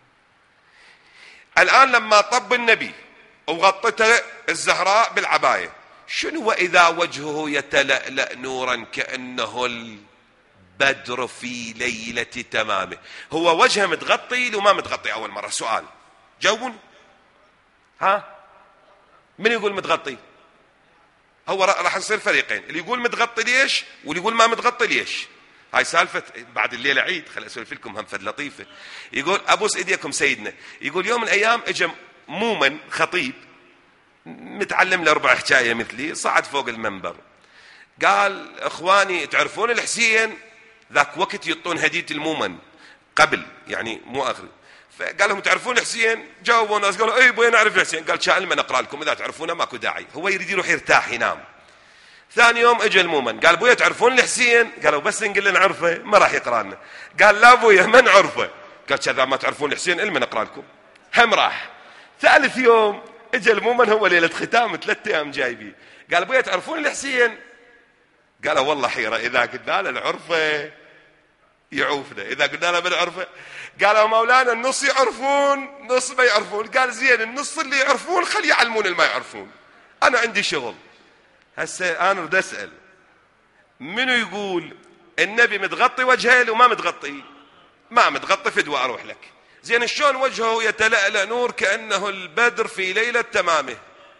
B: الان لما طب النبي وغطته الزهراء بالعباية، شنو واذا وجهه يتلألأ نورا كأنه البدر في ليلة تمامه؟ هو وجهه متغطي لو ما متغطي؟ اول مرة سؤال، جاوبون. ها من يقول متغطي؟ هو راح نصير فريقين، اللي يقول متغطي ليش واللي يقول ما متغطي ليش. هاي سالفة بعد الليلة عيد، خل أسولف لكم هم فد لطيفة. يقول أبوس إيديكم سيدنا، يقول يوم من الأيام إجا مومن خطيب متعلم له ربع حكاية مثلي، صعد فوق المنبر قال: إخواني تعرفون الحسين ذاك وقت يطون هدية المومن قبل، يعني مو آخر، فقال لهم تعرفون الحسين؟ جاوبوا الناس قالوا اي بوين نعرف الحسين. قال شاء لمن اقرا لكم، اذا تعرفونه ماكو داعي. هو يريد يروح يرتاح ينام. ثاني يوم اجى المؤمن قال بويا تعرفون الحسين؟ قالوا بس نقول لنا نعرفه ما راح يقرا لنا. قال لا بويا ما نعرفه. قال كذا ما تعرفون الحسين المن اقرا لكم. هم راح. ثالث يوم اجى المؤمن، هو ليله ختام ثلاث ايام جايبي، قال بويا تعرفون الحسين؟ قالوا والله حيره، اذا قلنا له العرفه يعوفنا، اذا قلنا له بالعرفه. قالوا مولانا النص يعرفون نص ما يعرفون. قال زين النص اللي يعرفون خلي يعلمون اللي ما يعرفون، انا عندي شغل. هسه انا بدي اسال منو يقول النبي متغطي وجهه وما متغطي؟ ما متغطي فدوى اروح لك. زين شلون وجهه يتلألأ نور كأنه البدر في ليلة تمامه؟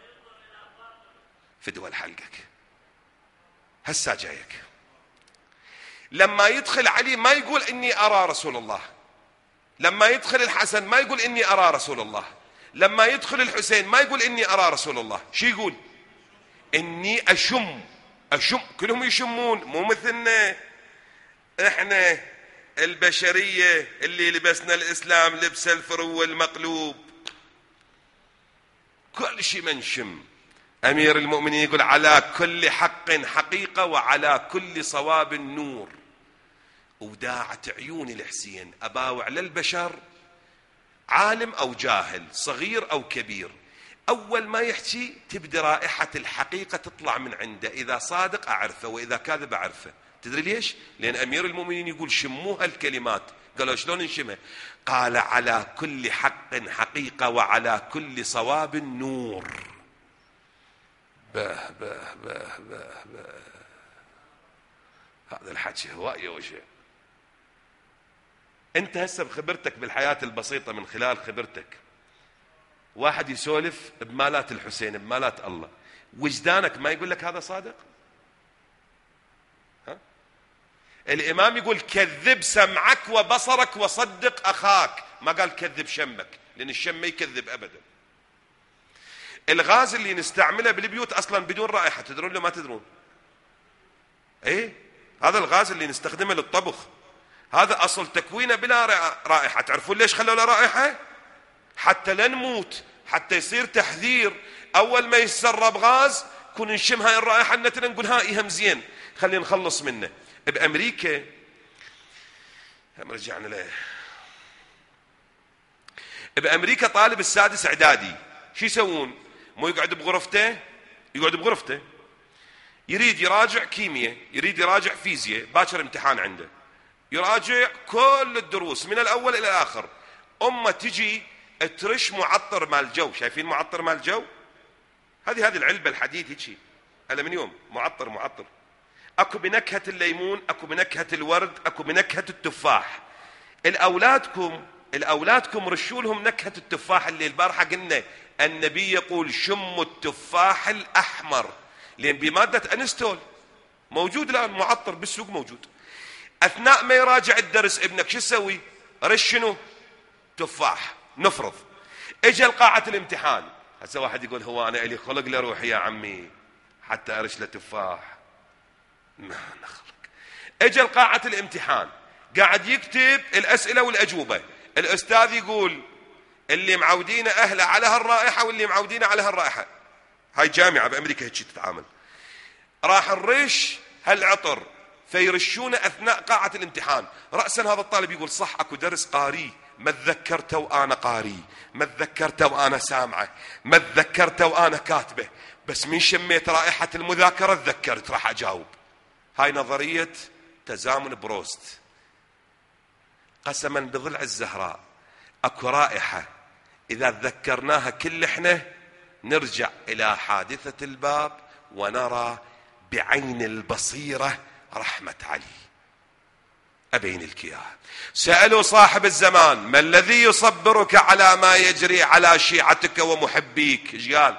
B: فدوى لحلقك. هسا جايك. لما يدخل علي ما يقول اني ارى رسول الله، لما يدخل الحسن ما يقول اني ارى رسول الله، لما يدخل الحسين ما يقول اني ارى رسول الله. شو يقول؟ اني اشم. اشم. كلهم يشمون، مو مثلنا احنا البشرية اللي لبسنا الاسلام لبس الفرو المقلوب كل شيء منشم. امير المؤمنين يقول على كل حق حقيقة وعلى كل صواب نور. وداعت عيون الحسين اباوع للبشر، عالم او جاهل، صغير او كبير، اول ما يحكي تبدي رائحة الحقيقة تطلع من عنده. اذا صادق اعرفه واذا كاذب اعرفه. تدري ليش؟ لان امير المؤمنين يقول شموها الكلمات. قالوا شلون نشمها؟ قال على كل حق حقيقة وعلى كل صواب نور. به به به به به. هذا الحكي هواية وشيء. انت هسه بخبرتك بالحياة البسيطة من خلال خبرتك، واحد يسولف بمالات الحسين بمالات الله، وجدانك ما يقول لك هذا صادق؟ ها؟ الامام يقول كذب سمعك وبصرك وصدق اخاك، ما قال كذب شمك، لان الشم ما يكذب ابدا. الغاز اللي نستعمله بالبيوت اصلا بدون رائحة، تدرون له ما تدرون؟ ايه هذا الغاز اللي نستخدمه للطبخ هذا اصل تكوينه بلا رائحة. تعرفون ليش خلوا له رائحة؟ حتى لا نموت، حتى يصير تحذير. اول ما يسرب غاز كون نشم هاي الرائحة نتنا نقول هاي هم زين خلينا نخلص منه. بامريكا هم رجعنا له. بامريكا طالب السادس اعدادي شو يسوون؟ مو يقعد بغرفته، يقعد بغرفته يريد يراجع كيمياء، يريد يراجع فيزياء، باكر امتحان عنده، يراجع كل الدروس من الاول الى الاخر. امه تجي ترش معطر مال الجو. شايفين معطر مال الجو؟ هذه هذه العلبه الحديد هيك الومنيوم، معطر معطر. اكو بنكهه الليمون، اكو بنكهه الورد، اكو بنكهه التفاح. الاولادكم الاولادكم رشوا لهم نكهه التفاح. اللي البارحه قلنا النبي يقول شموا التفاح الاحمر، لان بماده انستول موجود الان معطر بالسوق موجود. اثناء ما يراجع الدرس ابنك شو تسوي؟ رش شنو؟ تفاح. نفرض اجى لقاعة الامتحان، هسه واحد يقول هو انا الي خلق لروح يا عمي حتى ارش له تفاح؟ ما نخلق. اجى لقاعة الامتحان قاعد يكتب الاسئلة والاجوبة، الاستاذ يقول اللي معودين اهله على هالرائحة واللي معودين على هالرائحة. هاي جامعة بامريكا هيك تتعامل. راح نرش هالعطر فيرشونه اثناء قاعة الامتحان. رأسا هذا الطالب يقول صح اكو درس قاري ما تذكرته وانا قاري، ما تذكرته وانا سامعه، ما تذكرته وانا كاتبه، بس من شميت رائحة المذاكرة تذكرت راح اجاوب. هاي نظرية تزامن بروست. قسما بضلع الزهراء اكو رائحة اذا تذكرناها كل احنا نرجع الى حادثة الباب ونرى بعين البصيرة رحمة علي. أبين لك إياها. سألوا صاحب الزمان ما الذي يصبرك على ما يجري على شيعتك ومحبيك؟ إيش قال؟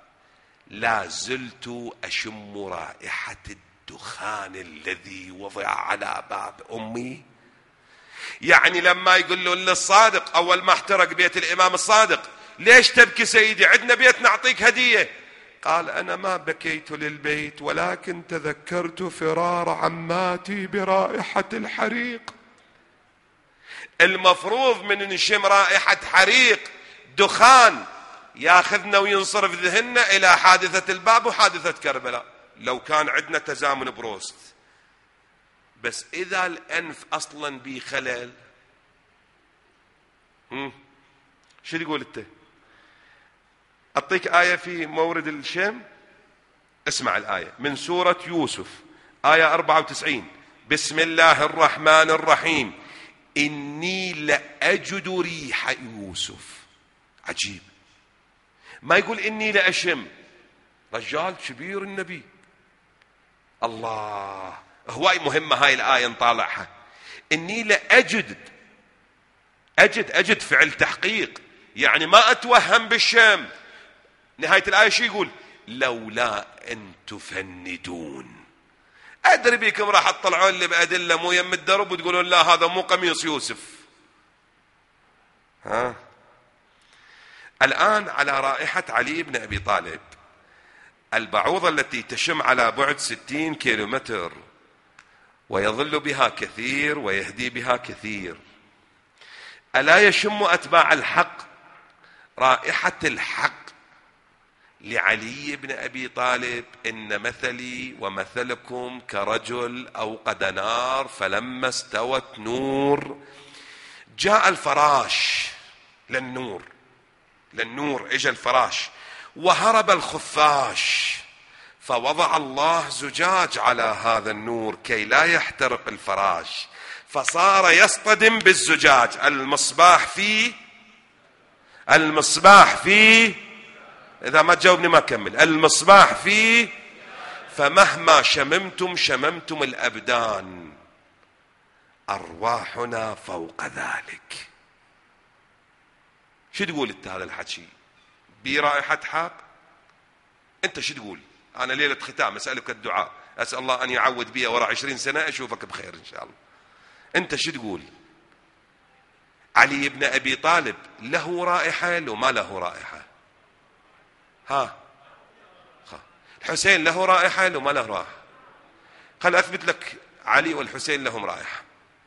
B: لا زلت أشم رائحة الدخان الذي وضع على باب أمي. يعني لما يقول له للصادق أول ما احترق بيت الإمام الصادق ليش تبكي سيدي؟ عندنا بيت نعطيك هدية. قال أنا ما بكيت للبيت ولكن تذكرت فرار عماتي برائحة الحريق. المفروض من نشم رائحة حريق دخان ياخذنا وينصرف ذهننا إلى حادثة الباب وحادثة كربلاء لو كان عندنا تزامن بروست. بس إذا الأنف أصلا بي خلل، شو تقول أنت؟ أعطيك آية في مورد الشم. اسمع الآية من سورة يوسف آية أربعة وتسعين: بسم الله الرحمن الرحيم إني لأجد ريح يوسف. عجيب، ما يقول إني لأشم. رجال كبير النبي. الله، هواي مهمة هاي الآية نطالعها. إني لأجد، أجد أجد فعل تحقيق، يعني ما أتوهم بالشم. نهاية الآية شو يقول؟ لولا أن تفندون. أدري بيكم راح تطلعون لي بأدلة مو يم الدرب وتقولون لا هذا مو قميص يوسف. ها الآن على رائحة علي بن أبي طالب، البعوضة التي تشم على بعد ستين كيلومتر ويظل بها كثير ويهدي بها كثير، ألا يشم أتباع الحق رائحة الحق لعلي بن أبي طالب؟ إن مثلي ومثلكم كرجل أوقد نار فلما استوت نور جاء الفراش للنور، للنور اجى الفراش وهرب الخفاش، فوضع الله زجاج على هذا النور كي لا يحترق الفراش، فصار يصطدم بالزجاج. المصباح فيه، المصباح فيه، إذا ما تجاوبني ما أكمل. المصباح فيه، فمهما شممتم شممتم الأبدان، أرواحنا فوق ذلك. شو تقول انت هذا الحكي؟ برائحة حق؟ انت شو تقول؟ انا ليلة ختام اسألك الدعاء، اسأل الله ان يعود بي ورا عشرين سنة اشوفك بخير ان شاء الله. انت شو تقول؟ علي بن ابي طالب له رائحة لو ما له رائحة؟ ها الحسين له رائحة لو ما له رائحة؟ خل اثبت لك علي والحسين لهم رائحة.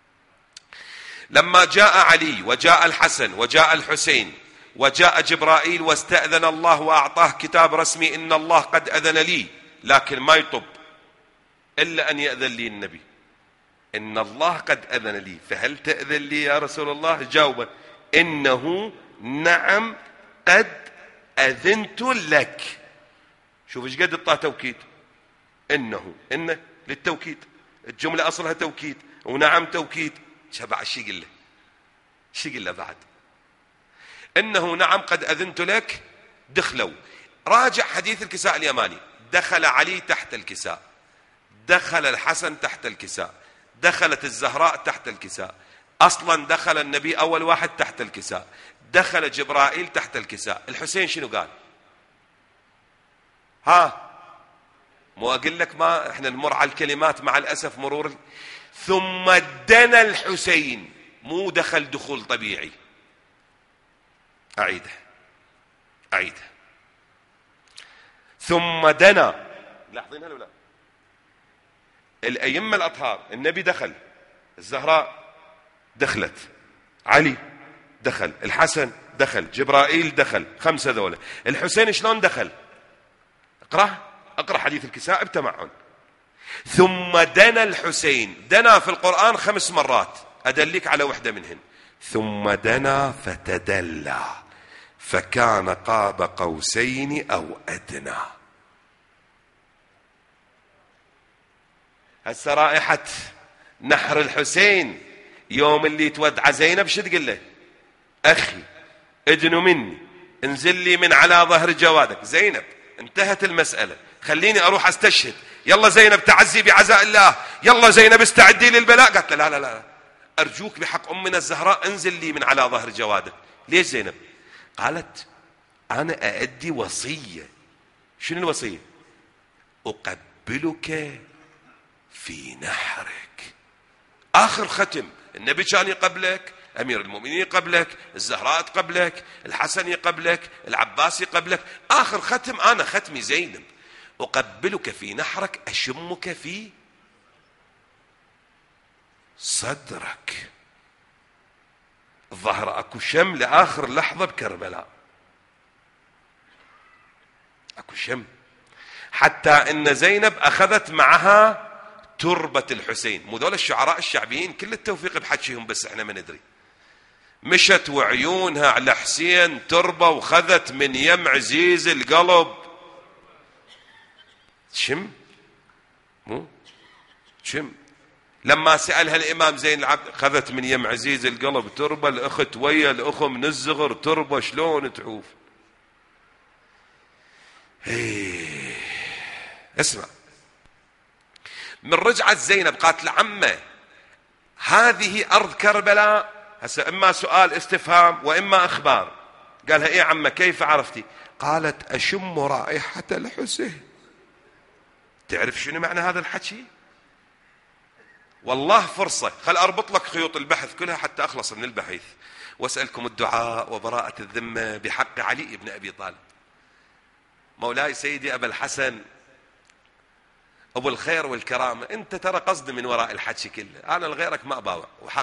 B: لما جاء علي وجاء الحسن وجاء الحسين وجاء جبرائيل واستأذن الله وأعطاه كتاب رسمي إن الله قد أذن لي، لكن ما يطب إلا أن يأذن لي النبي. إن الله قد أذن لي، فهل تأذن لي يا رسول الله؟ جاوبا إنه نعم قد أذنت لك. شوف ايش قد اعطاه توكيد. إنه إنه للتوكيد، الجملة أصلها توكيد، ونعم توكيد. شبع الشي قل له، شي قل له بعد إنه نعم قد أذنت لك. دخلوا، راجع حديث الكساء اليماني، دخل علي تحت الكساء، دخل الحسن تحت الكساء، دخلت الزهراء تحت الكساء، أصلا دخل النبي أول واحد تحت الكساء، دخل جبرائيل تحت الكساء. الحسين شنو قال؟ ها مو أقول لك ما إحنا نمر على الكلمات مع الأسف مرور. ثم دنا الحسين، مو دخل دخول طبيعي. أعيده أعيده ثم دنا. لاحظين هل ولا؟ الأئمة الأطهار، النبي دخل، الزهراء دخلت، علي دخل، الحسن دخل، جبرائيل دخل، خمسة ذولا. الحسين شلون دخل؟ اقرأ اقرأ حديث الكساء بتمعن. ثم دنا الحسين، دنا في القرآن خمس مرات، أدلك على وحدة منهن. ثم دنا فتدلى فكان قاب قوسين أو أدنى. هسه رائحة نحر الحسين يوم اللي تودع زينب شو تقول له؟ أخي ادنو مني، انزل لي من على ظهر جوادك. زينب انتهت المسألة، خليني أروح أستشهد. يلا زينب تعزي بعزاء الله، يلا زينب استعدي للبلاء. قالت لا لا لا أرجوك بحق أمنا الزهراء انزل لي من على ظهر جوادك. ليش زينب؟ قالت أنا أأدي وصية. شنو الوصية؟ أقبلك في نحرك. آخر ختم، النبي كان يقبلك، أمير المؤمنين يقبلك، الزهراء تقبلك، الحسن يقبلك، العباس يقبلك. آخر ختم أنا ختمي زينب، أقبلك في نحرك أشمك في صدرك. الظاهر اكو شم لاخر لحظة بكربلاء، اكو شم، حتى ان زينب اخذت معها تربة الحسين. مو ذول الشعراء الشعبيين كل التوفيق بحكيهم، بس احنا ما ندري. مشت وعيونها على حسين تربة وخذت من يم عزيز القلب. شم مو شم. لما سألها الإمام زين العبد خذت من يم عزيز القلب تربة، الأخت ويا الأخو من الزغر تربة شلون تعوف. هيه. اسمع، من رجعت زينب قالت لعمه هذه أرض كربلاء. هسه إما سؤال استفهام وإما أخبار. قالها إيه عمه كيف عرفتي؟ قالت أشم رائحة الحسين. تعرف شنو معنى هذا الحكي؟ والله فرصة، خل أربط لك خيوط البحث كلها حتى أخلص من البحث، وأسألكم الدعاء وبراءة الذمة بحق علي بن أبي طالب. مولاي سيدي أبا الحسن أبو الخير والكرامة، أنت ترى قصد من وراء الحكي كله، أنا لغيرك ما أباوع، وحق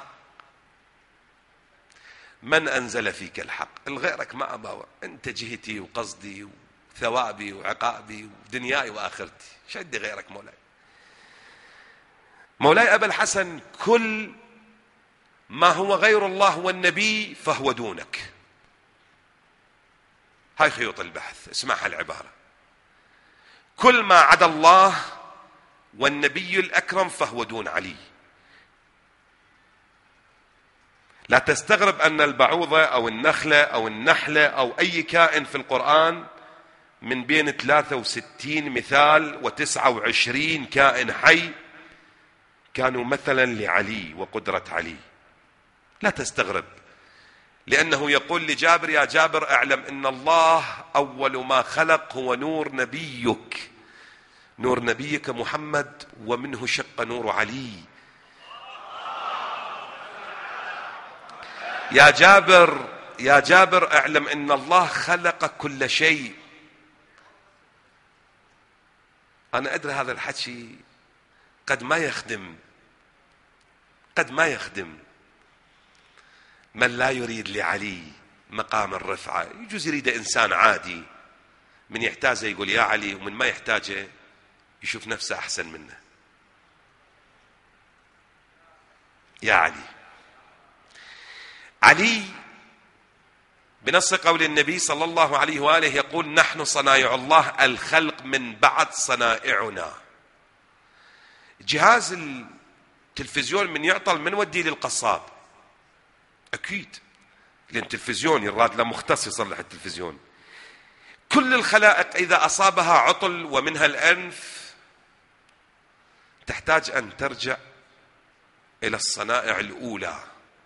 B: من أنزل فيك الحق، لغيرك ما أباوع، أنت جهتي وقصدي وثوابي وعقابي ودنياي وآخرتي، شدي غيرك مولاي. مولاي أبا الحسن كل ما هو غير الله والنبي فهو دونك. هاي خيوط البحث، اسمعها العبارة. كل ما عدا الله والنبي الأكرم فهو دون علي. لا تستغرب أن البعوضة أو النخلة أو النحلة أو أي كائن في القرآن من بين ثلاثة وستين مثال وتسعة وعشرين كائن حي كانوا مثلا لعلي وقدرة علي. لا تستغرب، لأنه يقول لجابر يا جابر اعلم أن الله أول ما خلق هو نور نبيك، نور نبيك محمد، ومنه شق نور علي. يا جابر يا جابر اعلم أن الله خلق كل شيء. أنا أدري هذا الحكي قد ما يخدم قد ما يخدم من لا يريد لعلي مقام الرفعة. يجوز يريد إنسان عادي، من يحتاجه يقول يا علي، ومن ما يحتاجه يشوف نفسه أحسن منه. يا علي علي بنص قول النبي صلى الله عليه وآله يقول نحن صنايع الله، الخلق من بعد صنائعنا. جهاز التلفزيون من يعطل من ودي للقصاب أكيد، لأن التلفزيون يراد له مختص يصلح التلفزيون. كل الخلائق إذا أصابها عطل ومنها الأنف تحتاج أن ترجع إلى الصنائع الأولى.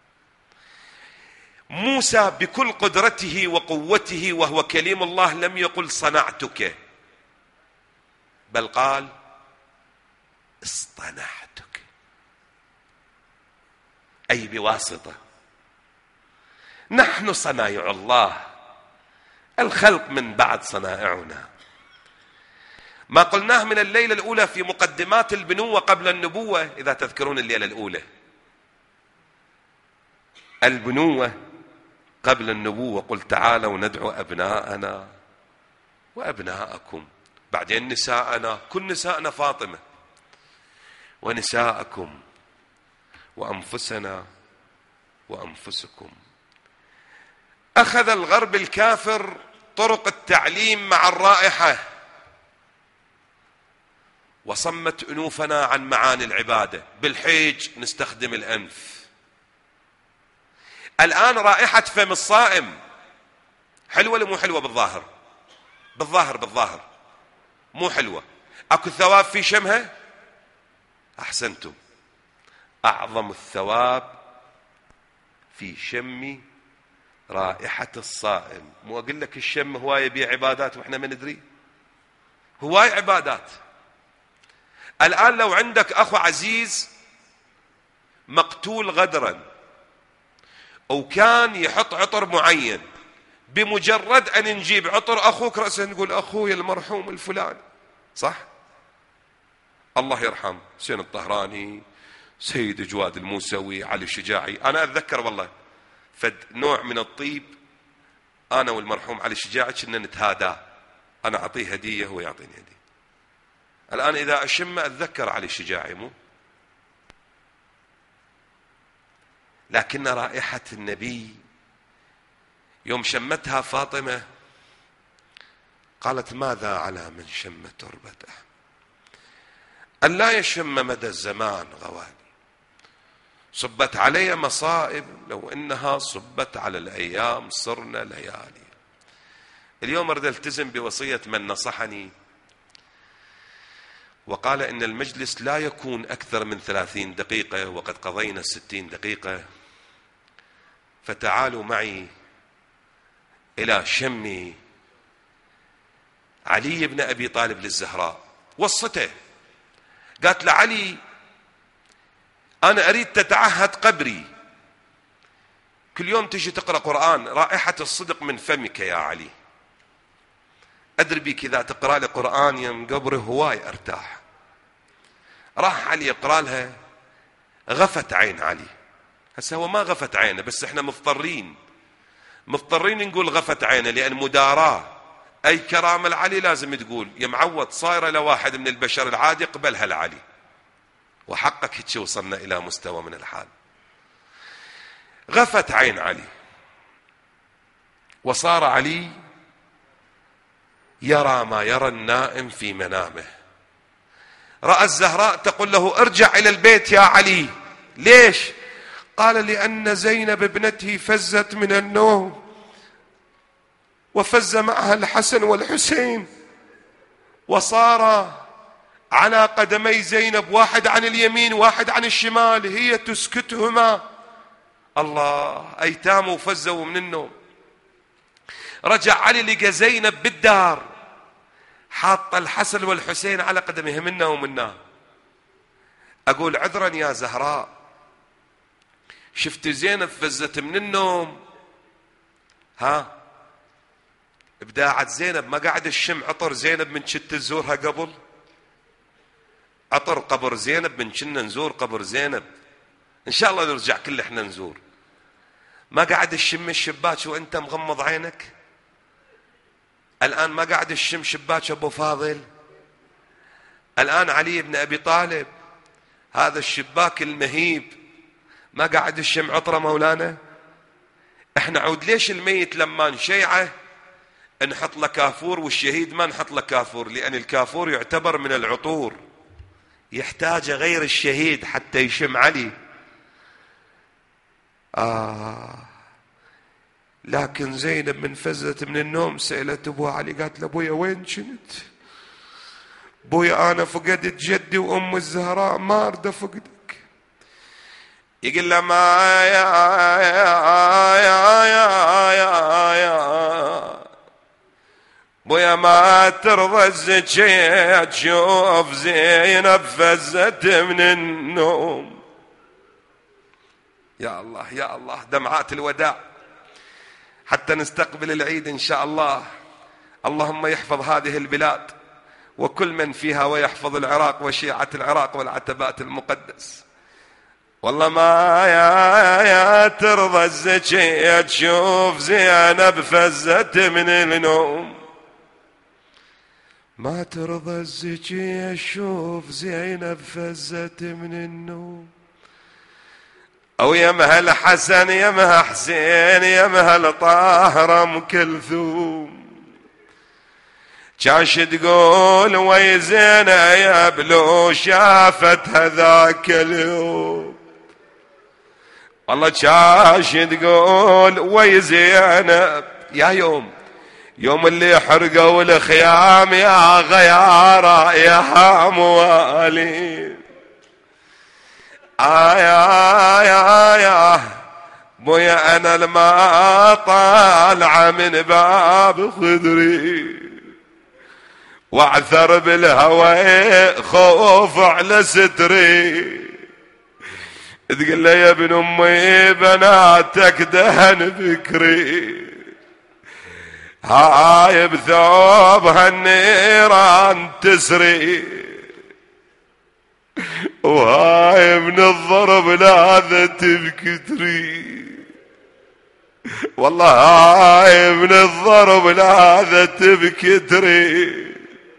B: موسى بكل قدرته وقوته وهو كليم الله لم يقل صنعتك، بل قال اصطنعتك، أي بواسطة. نحن صنايع الله، الخلق من بعد صنائعنا. ما قلناه من الليلة الأولى في مقدمات البنوة قبل النبوة، إذا تذكرون الليلة الأولى البنوة قبل النبوة، قل تعالوا ندعو أبناءنا وأبناءكم، بعدين نساءنا، كل نساءنا فاطمة، ونساءكم وأنفسنا وأنفسكم. أخذ الغرب الكافر طرق التعليم مع الرائحة، وصمت أنوفنا عن معاني العبادة. بالحيج نستخدم الأنف. الآن رائحة فم الصائم حلوة ولا مو حلوة؟ بالظاهر بالظاهر بالظاهر مو حلوة. أكو ثواب في شمها؟ أحسنتم، أعظم الثواب في شم رائحة الصائم. مو أقول لك الشم هواية بيه عبادات وإحنا ما ندري؟ هواية عبادات. الآن لو عندك أخو عزيز مقتول غدرا وكان يحط عطر معين، بمجرد أن نجيب عطر أخوك رأسا نقول أخوي المرحوم الفلاني، صح؟ الله يرحم حسين الطهراني، سيد جواد الموسوي، علي الشجاعي. أنا أتذكر والله فد نوع من الطيب، أنا والمرحوم علي الشجاعي كنا نتهاداه، أنا أعطيه هدية هو يعطيني هدية. الآن إذا أشم أتذكر علي الشجاعي، مو لكن رائحة النبي يوم شمتها فاطمة قالت ماذا على من شم تربته، أن لا يشم مدى الزمان غوالي، صبت علي مصائب لو إنها صبت على الأيام صرنا ليالي. اليوم أريد ألتزم بوصية من نصحني وقال إن المجلس لا يكون أكثر من ثلاثين دقيقة وقد قضينا الستين دقيقة، فتعالوا معي إلى شم علي بن أبي طالب للزهراء. وصته قالت لعلي أنا أريد تتعهد قبري، كل يوم تجي تقرأ قرآن، رائحة الصدق من فمك يا علي، أدري بك إذا تقرأ لي قرآن يم قبري هواي أرتاح. راح علي يقرأ لها، غفت عين علي. هسه هو ما غفت عينه، بس احنا مضطرين مضطرين نقول غفت عينه، لأن مداراة أي كرامة العلي لازم تقول يا معود صايرة لواحد من البشر العادي قبلها العلي، وحقك هيك وصلنا إلى مستوى من الحال. غفت عين علي وصار علي يرى ما يرى النائم في منامه. رأى الزهراء تقول له ارجع إلى البيت يا علي. ليش؟ قال لأن زينب ابنته فزت من النوم وفز معها الحسن والحسين، وصار على قدمي زينب واحد عن اليمين واحد عن الشمال، هي تسكتهما. الله، أيتام وفزوا من النوم. رجع علي لقى زينب بالدار حاطة الحسن والحسين على قدمها منا ومنا. أقول عذرا يا زهراء، شفت زينب فزت من النوم، ها ابداعت زينب، ما قاعد الشم عطر زينب من شت تزورها قبل، عطر قبر زينب من كنا نزور قبر زينب، ان شاء الله نرجع كل احنا نزور. ما قاعد الشم الشباك وانت مغمض عينك؟ الان ما قاعد الشم شباك ابو فاضل؟ الان علي بن ابي طالب هذا الشباك المهيب ما قاعد الشم عطره مولانا؟ احنا عود ليش الميت لما نشيعه نحط له كافور والشهيد ما نحط له كافور؟ لأن الكافور يعتبر من العطور، يحتاج غير الشهيد حتى يشم علي. آه لكن زينب من فزت من النوم سألت أبو علي، قالت له أبويا وين كنت؟ أبويا أنا فقدت جدي وأم الزهراء، ما أريد أفقدك. يقول له ما يا يا يا يا يا يا بويا ما ترضى الزكية تشوف زينب فزت من النوم. يا الله يا الله، دمعات الوداع حتى نستقبل العيد إن شاء الله. اللهم يحفظ هذه البلاد وكل من فيها، ويحفظ العراق وشيعة العراق والعتبات المقدس. والله ما يا يا ترضى الزكية تشوف زينب فزت من النوم، ما ترضى الزكية تشوف زينب فزت من النوم. أو يمها الحسن يمها حسين يمها الطاهرة أم كلثوم، كاش تقول وي زينب لو شافت هذاك اليوم. والله كاش تقول وي زينب يا يوم يوم اللي حرقوا الخيام يا غيارة يا موالي. آه يا يا يا بويا أنا الماء طالعة من باب خدري، واعثر بالهوى خوف على ستري. تقول لي يا ابن أمي بناتك دهن بكري، هاي بثوبها النيران تسري، وهاي من الضرب لاذت بكتري. والله هاي من الضرب لاذا تبكي تري.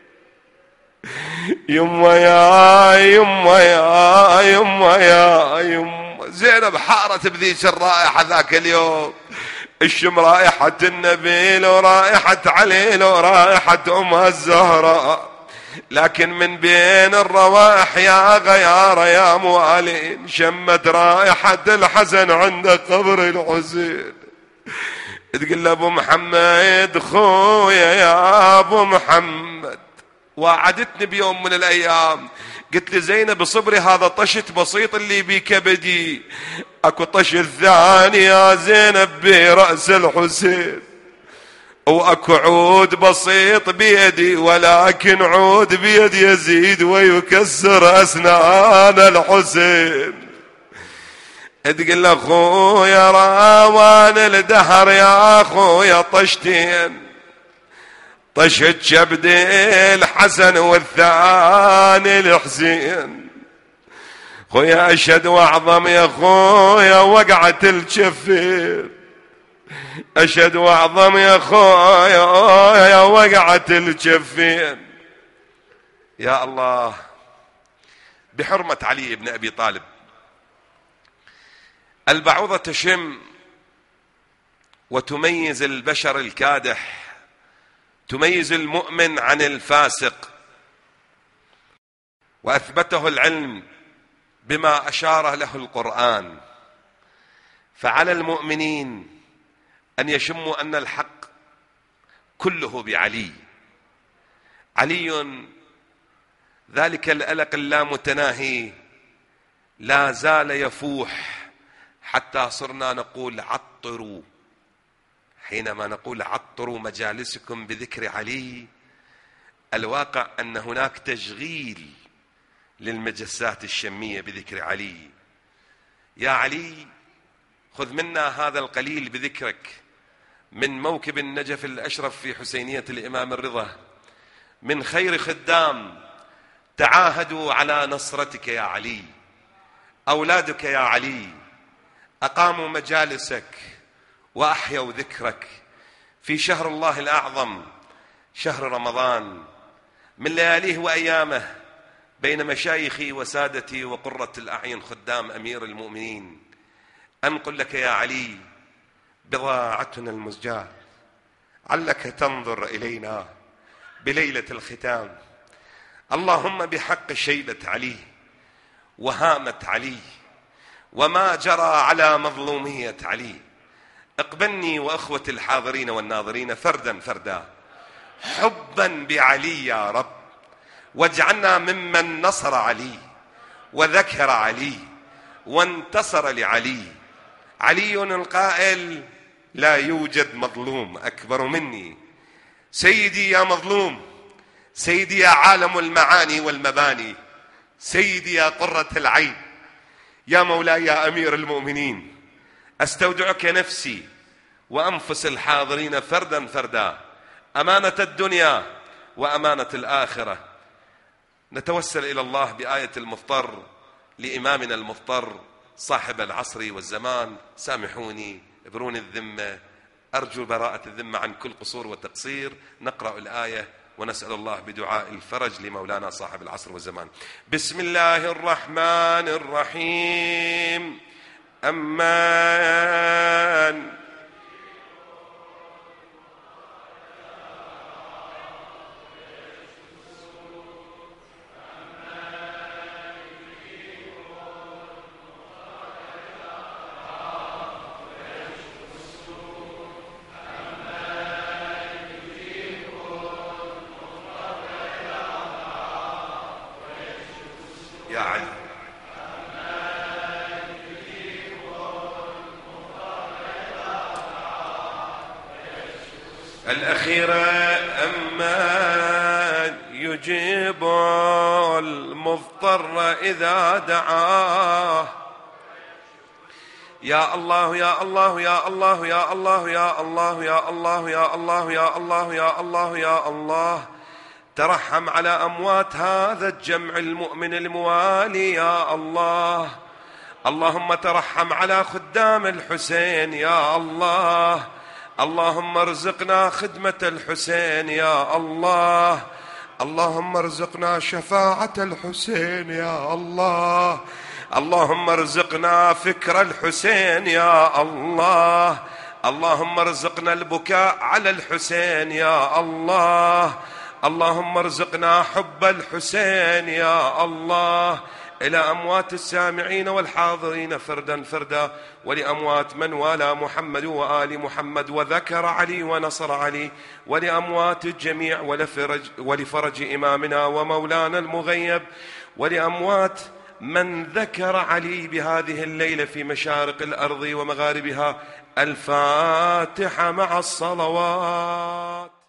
B: يما يا يما يا يما يا يما. زينب حارت بذيك الرائحة ذاك اليوم، الشم رائحة النبيل ورائحة عليل ورائحة أم الزهراء، لكن من بين الروائح يا غيارة يا موالين شمت رائحة الحزن عند قبر الحسين. تقول له ابو محمد خويا يا ابو محمد، وعدتني بيوم من الايام قلت لي زينب صبري هذا طشت بسيط اللي بكبدي، اكو طشت ثاني يا زينب برأس الحسين، واكو عود بسيط بيدي ولكن عود بيد يزيد ويكسر اسنان الحسين. تقول له خويا راوان الدهر يا اخويا طشتين، طشت كبدي الحسن والثاني الحسين، خويا اشد واعظم يا خويا وقعة الكفين، اشد واعظم يا خويا وقعة الكفين. يا الله، بحرمة علي بن ابي طالب البعوضة تشم وتميز البشر الكادح، تميز المؤمن عن الفاسق، وأثبته العلم بما أشار له القرآن. فعلى المؤمنين أن يشموا أن الحق كله بعلي. علي ذلك الألق اللامتناهي لا زال يفوح حتى صرنا نقول عطروا، حينما نقول عطروا مجالسكم بذكر علي، الواقع أن هناك تشغيل للمجسات الشمية بذكر علي. يا علي خذ منا هذا القليل بذكرك من موكب النجف الأشرف في حسينية الإمام الرضا، من خير خدام تعاهدوا على نصرتك يا علي. أولادك يا علي أقاموا مجالسك وأحيوا ذكرك في شهر الله الأعظم شهر رمضان، من لياليه وأيامه، بين مشايخي وسادتي وقرة الأعين خدام أمير المؤمنين. أنقل لك يا علي بضاعتنا المزجاة، علك تنظر إلينا بليلة الختام. اللهم بحق شيبة علي وهامة علي وما جرى على مظلومية علي، اقبلني وأخوة الحاضرين والناظرين فردا فردا حبا بعلي يا رب، واجعلنا ممن نصر علي وذكر علي وانتصر لعلي. علي القائل لا يوجد مظلوم أكبر مني. سيدي يا مظلوم، سيدي يا عالم المعاني والمباني، سيدي يا قرة العين، يا مولاي يا أمير المؤمنين، أستودعك نفسي وأنفس الحاضرين فردا فردا، أمانة الدنيا وأمانة الآخرة. نتوسل إلى الله بآية المضطر لإمامنا المضطر صاحب العصر والزمان. سامحوني، ابروني الذمة، أرجو براءة الذمة عن كل قصور وتقصير. نقرأ الآية ونسأل الله بدعاء الفرج لمولانا صاحب العصر والزمان. بسم الله الرحمن الرحيم. أمان يا علي. الأخيرة أما يجيب المضطر إذا دعاه. يا الله يا الله يا الله يا الله يا الله يا الله يا الله يا الله يا الله يا الله، ترحم على أموات هذا الجمع المؤمن الموالي يا الله. اللهم ترحم على خدام الحسين يا الله. اللهم ارزقنا خدمة الحسين يا الله. اللهم ارزقنا شفاعة الحسين يا الله. اللهم ارزقنا فكر الحسين يا الله. اللهم ارزقنا البكاء على الحسين يا الله. اللهم ارزقنا حب الحسين يا الله. إلى أموات السامعين والحاضرين فردا فردا، ولأموات من والى محمد وآل محمد وذكر علي ونصر علي، ولأموات الجميع، ولفرج, ولفرج إمامنا ومولانا المغيب، ولأموات من ذكر علي بهذه الليلة في مشارق الأرض ومغاربها. الفاتحة مع الصلوات.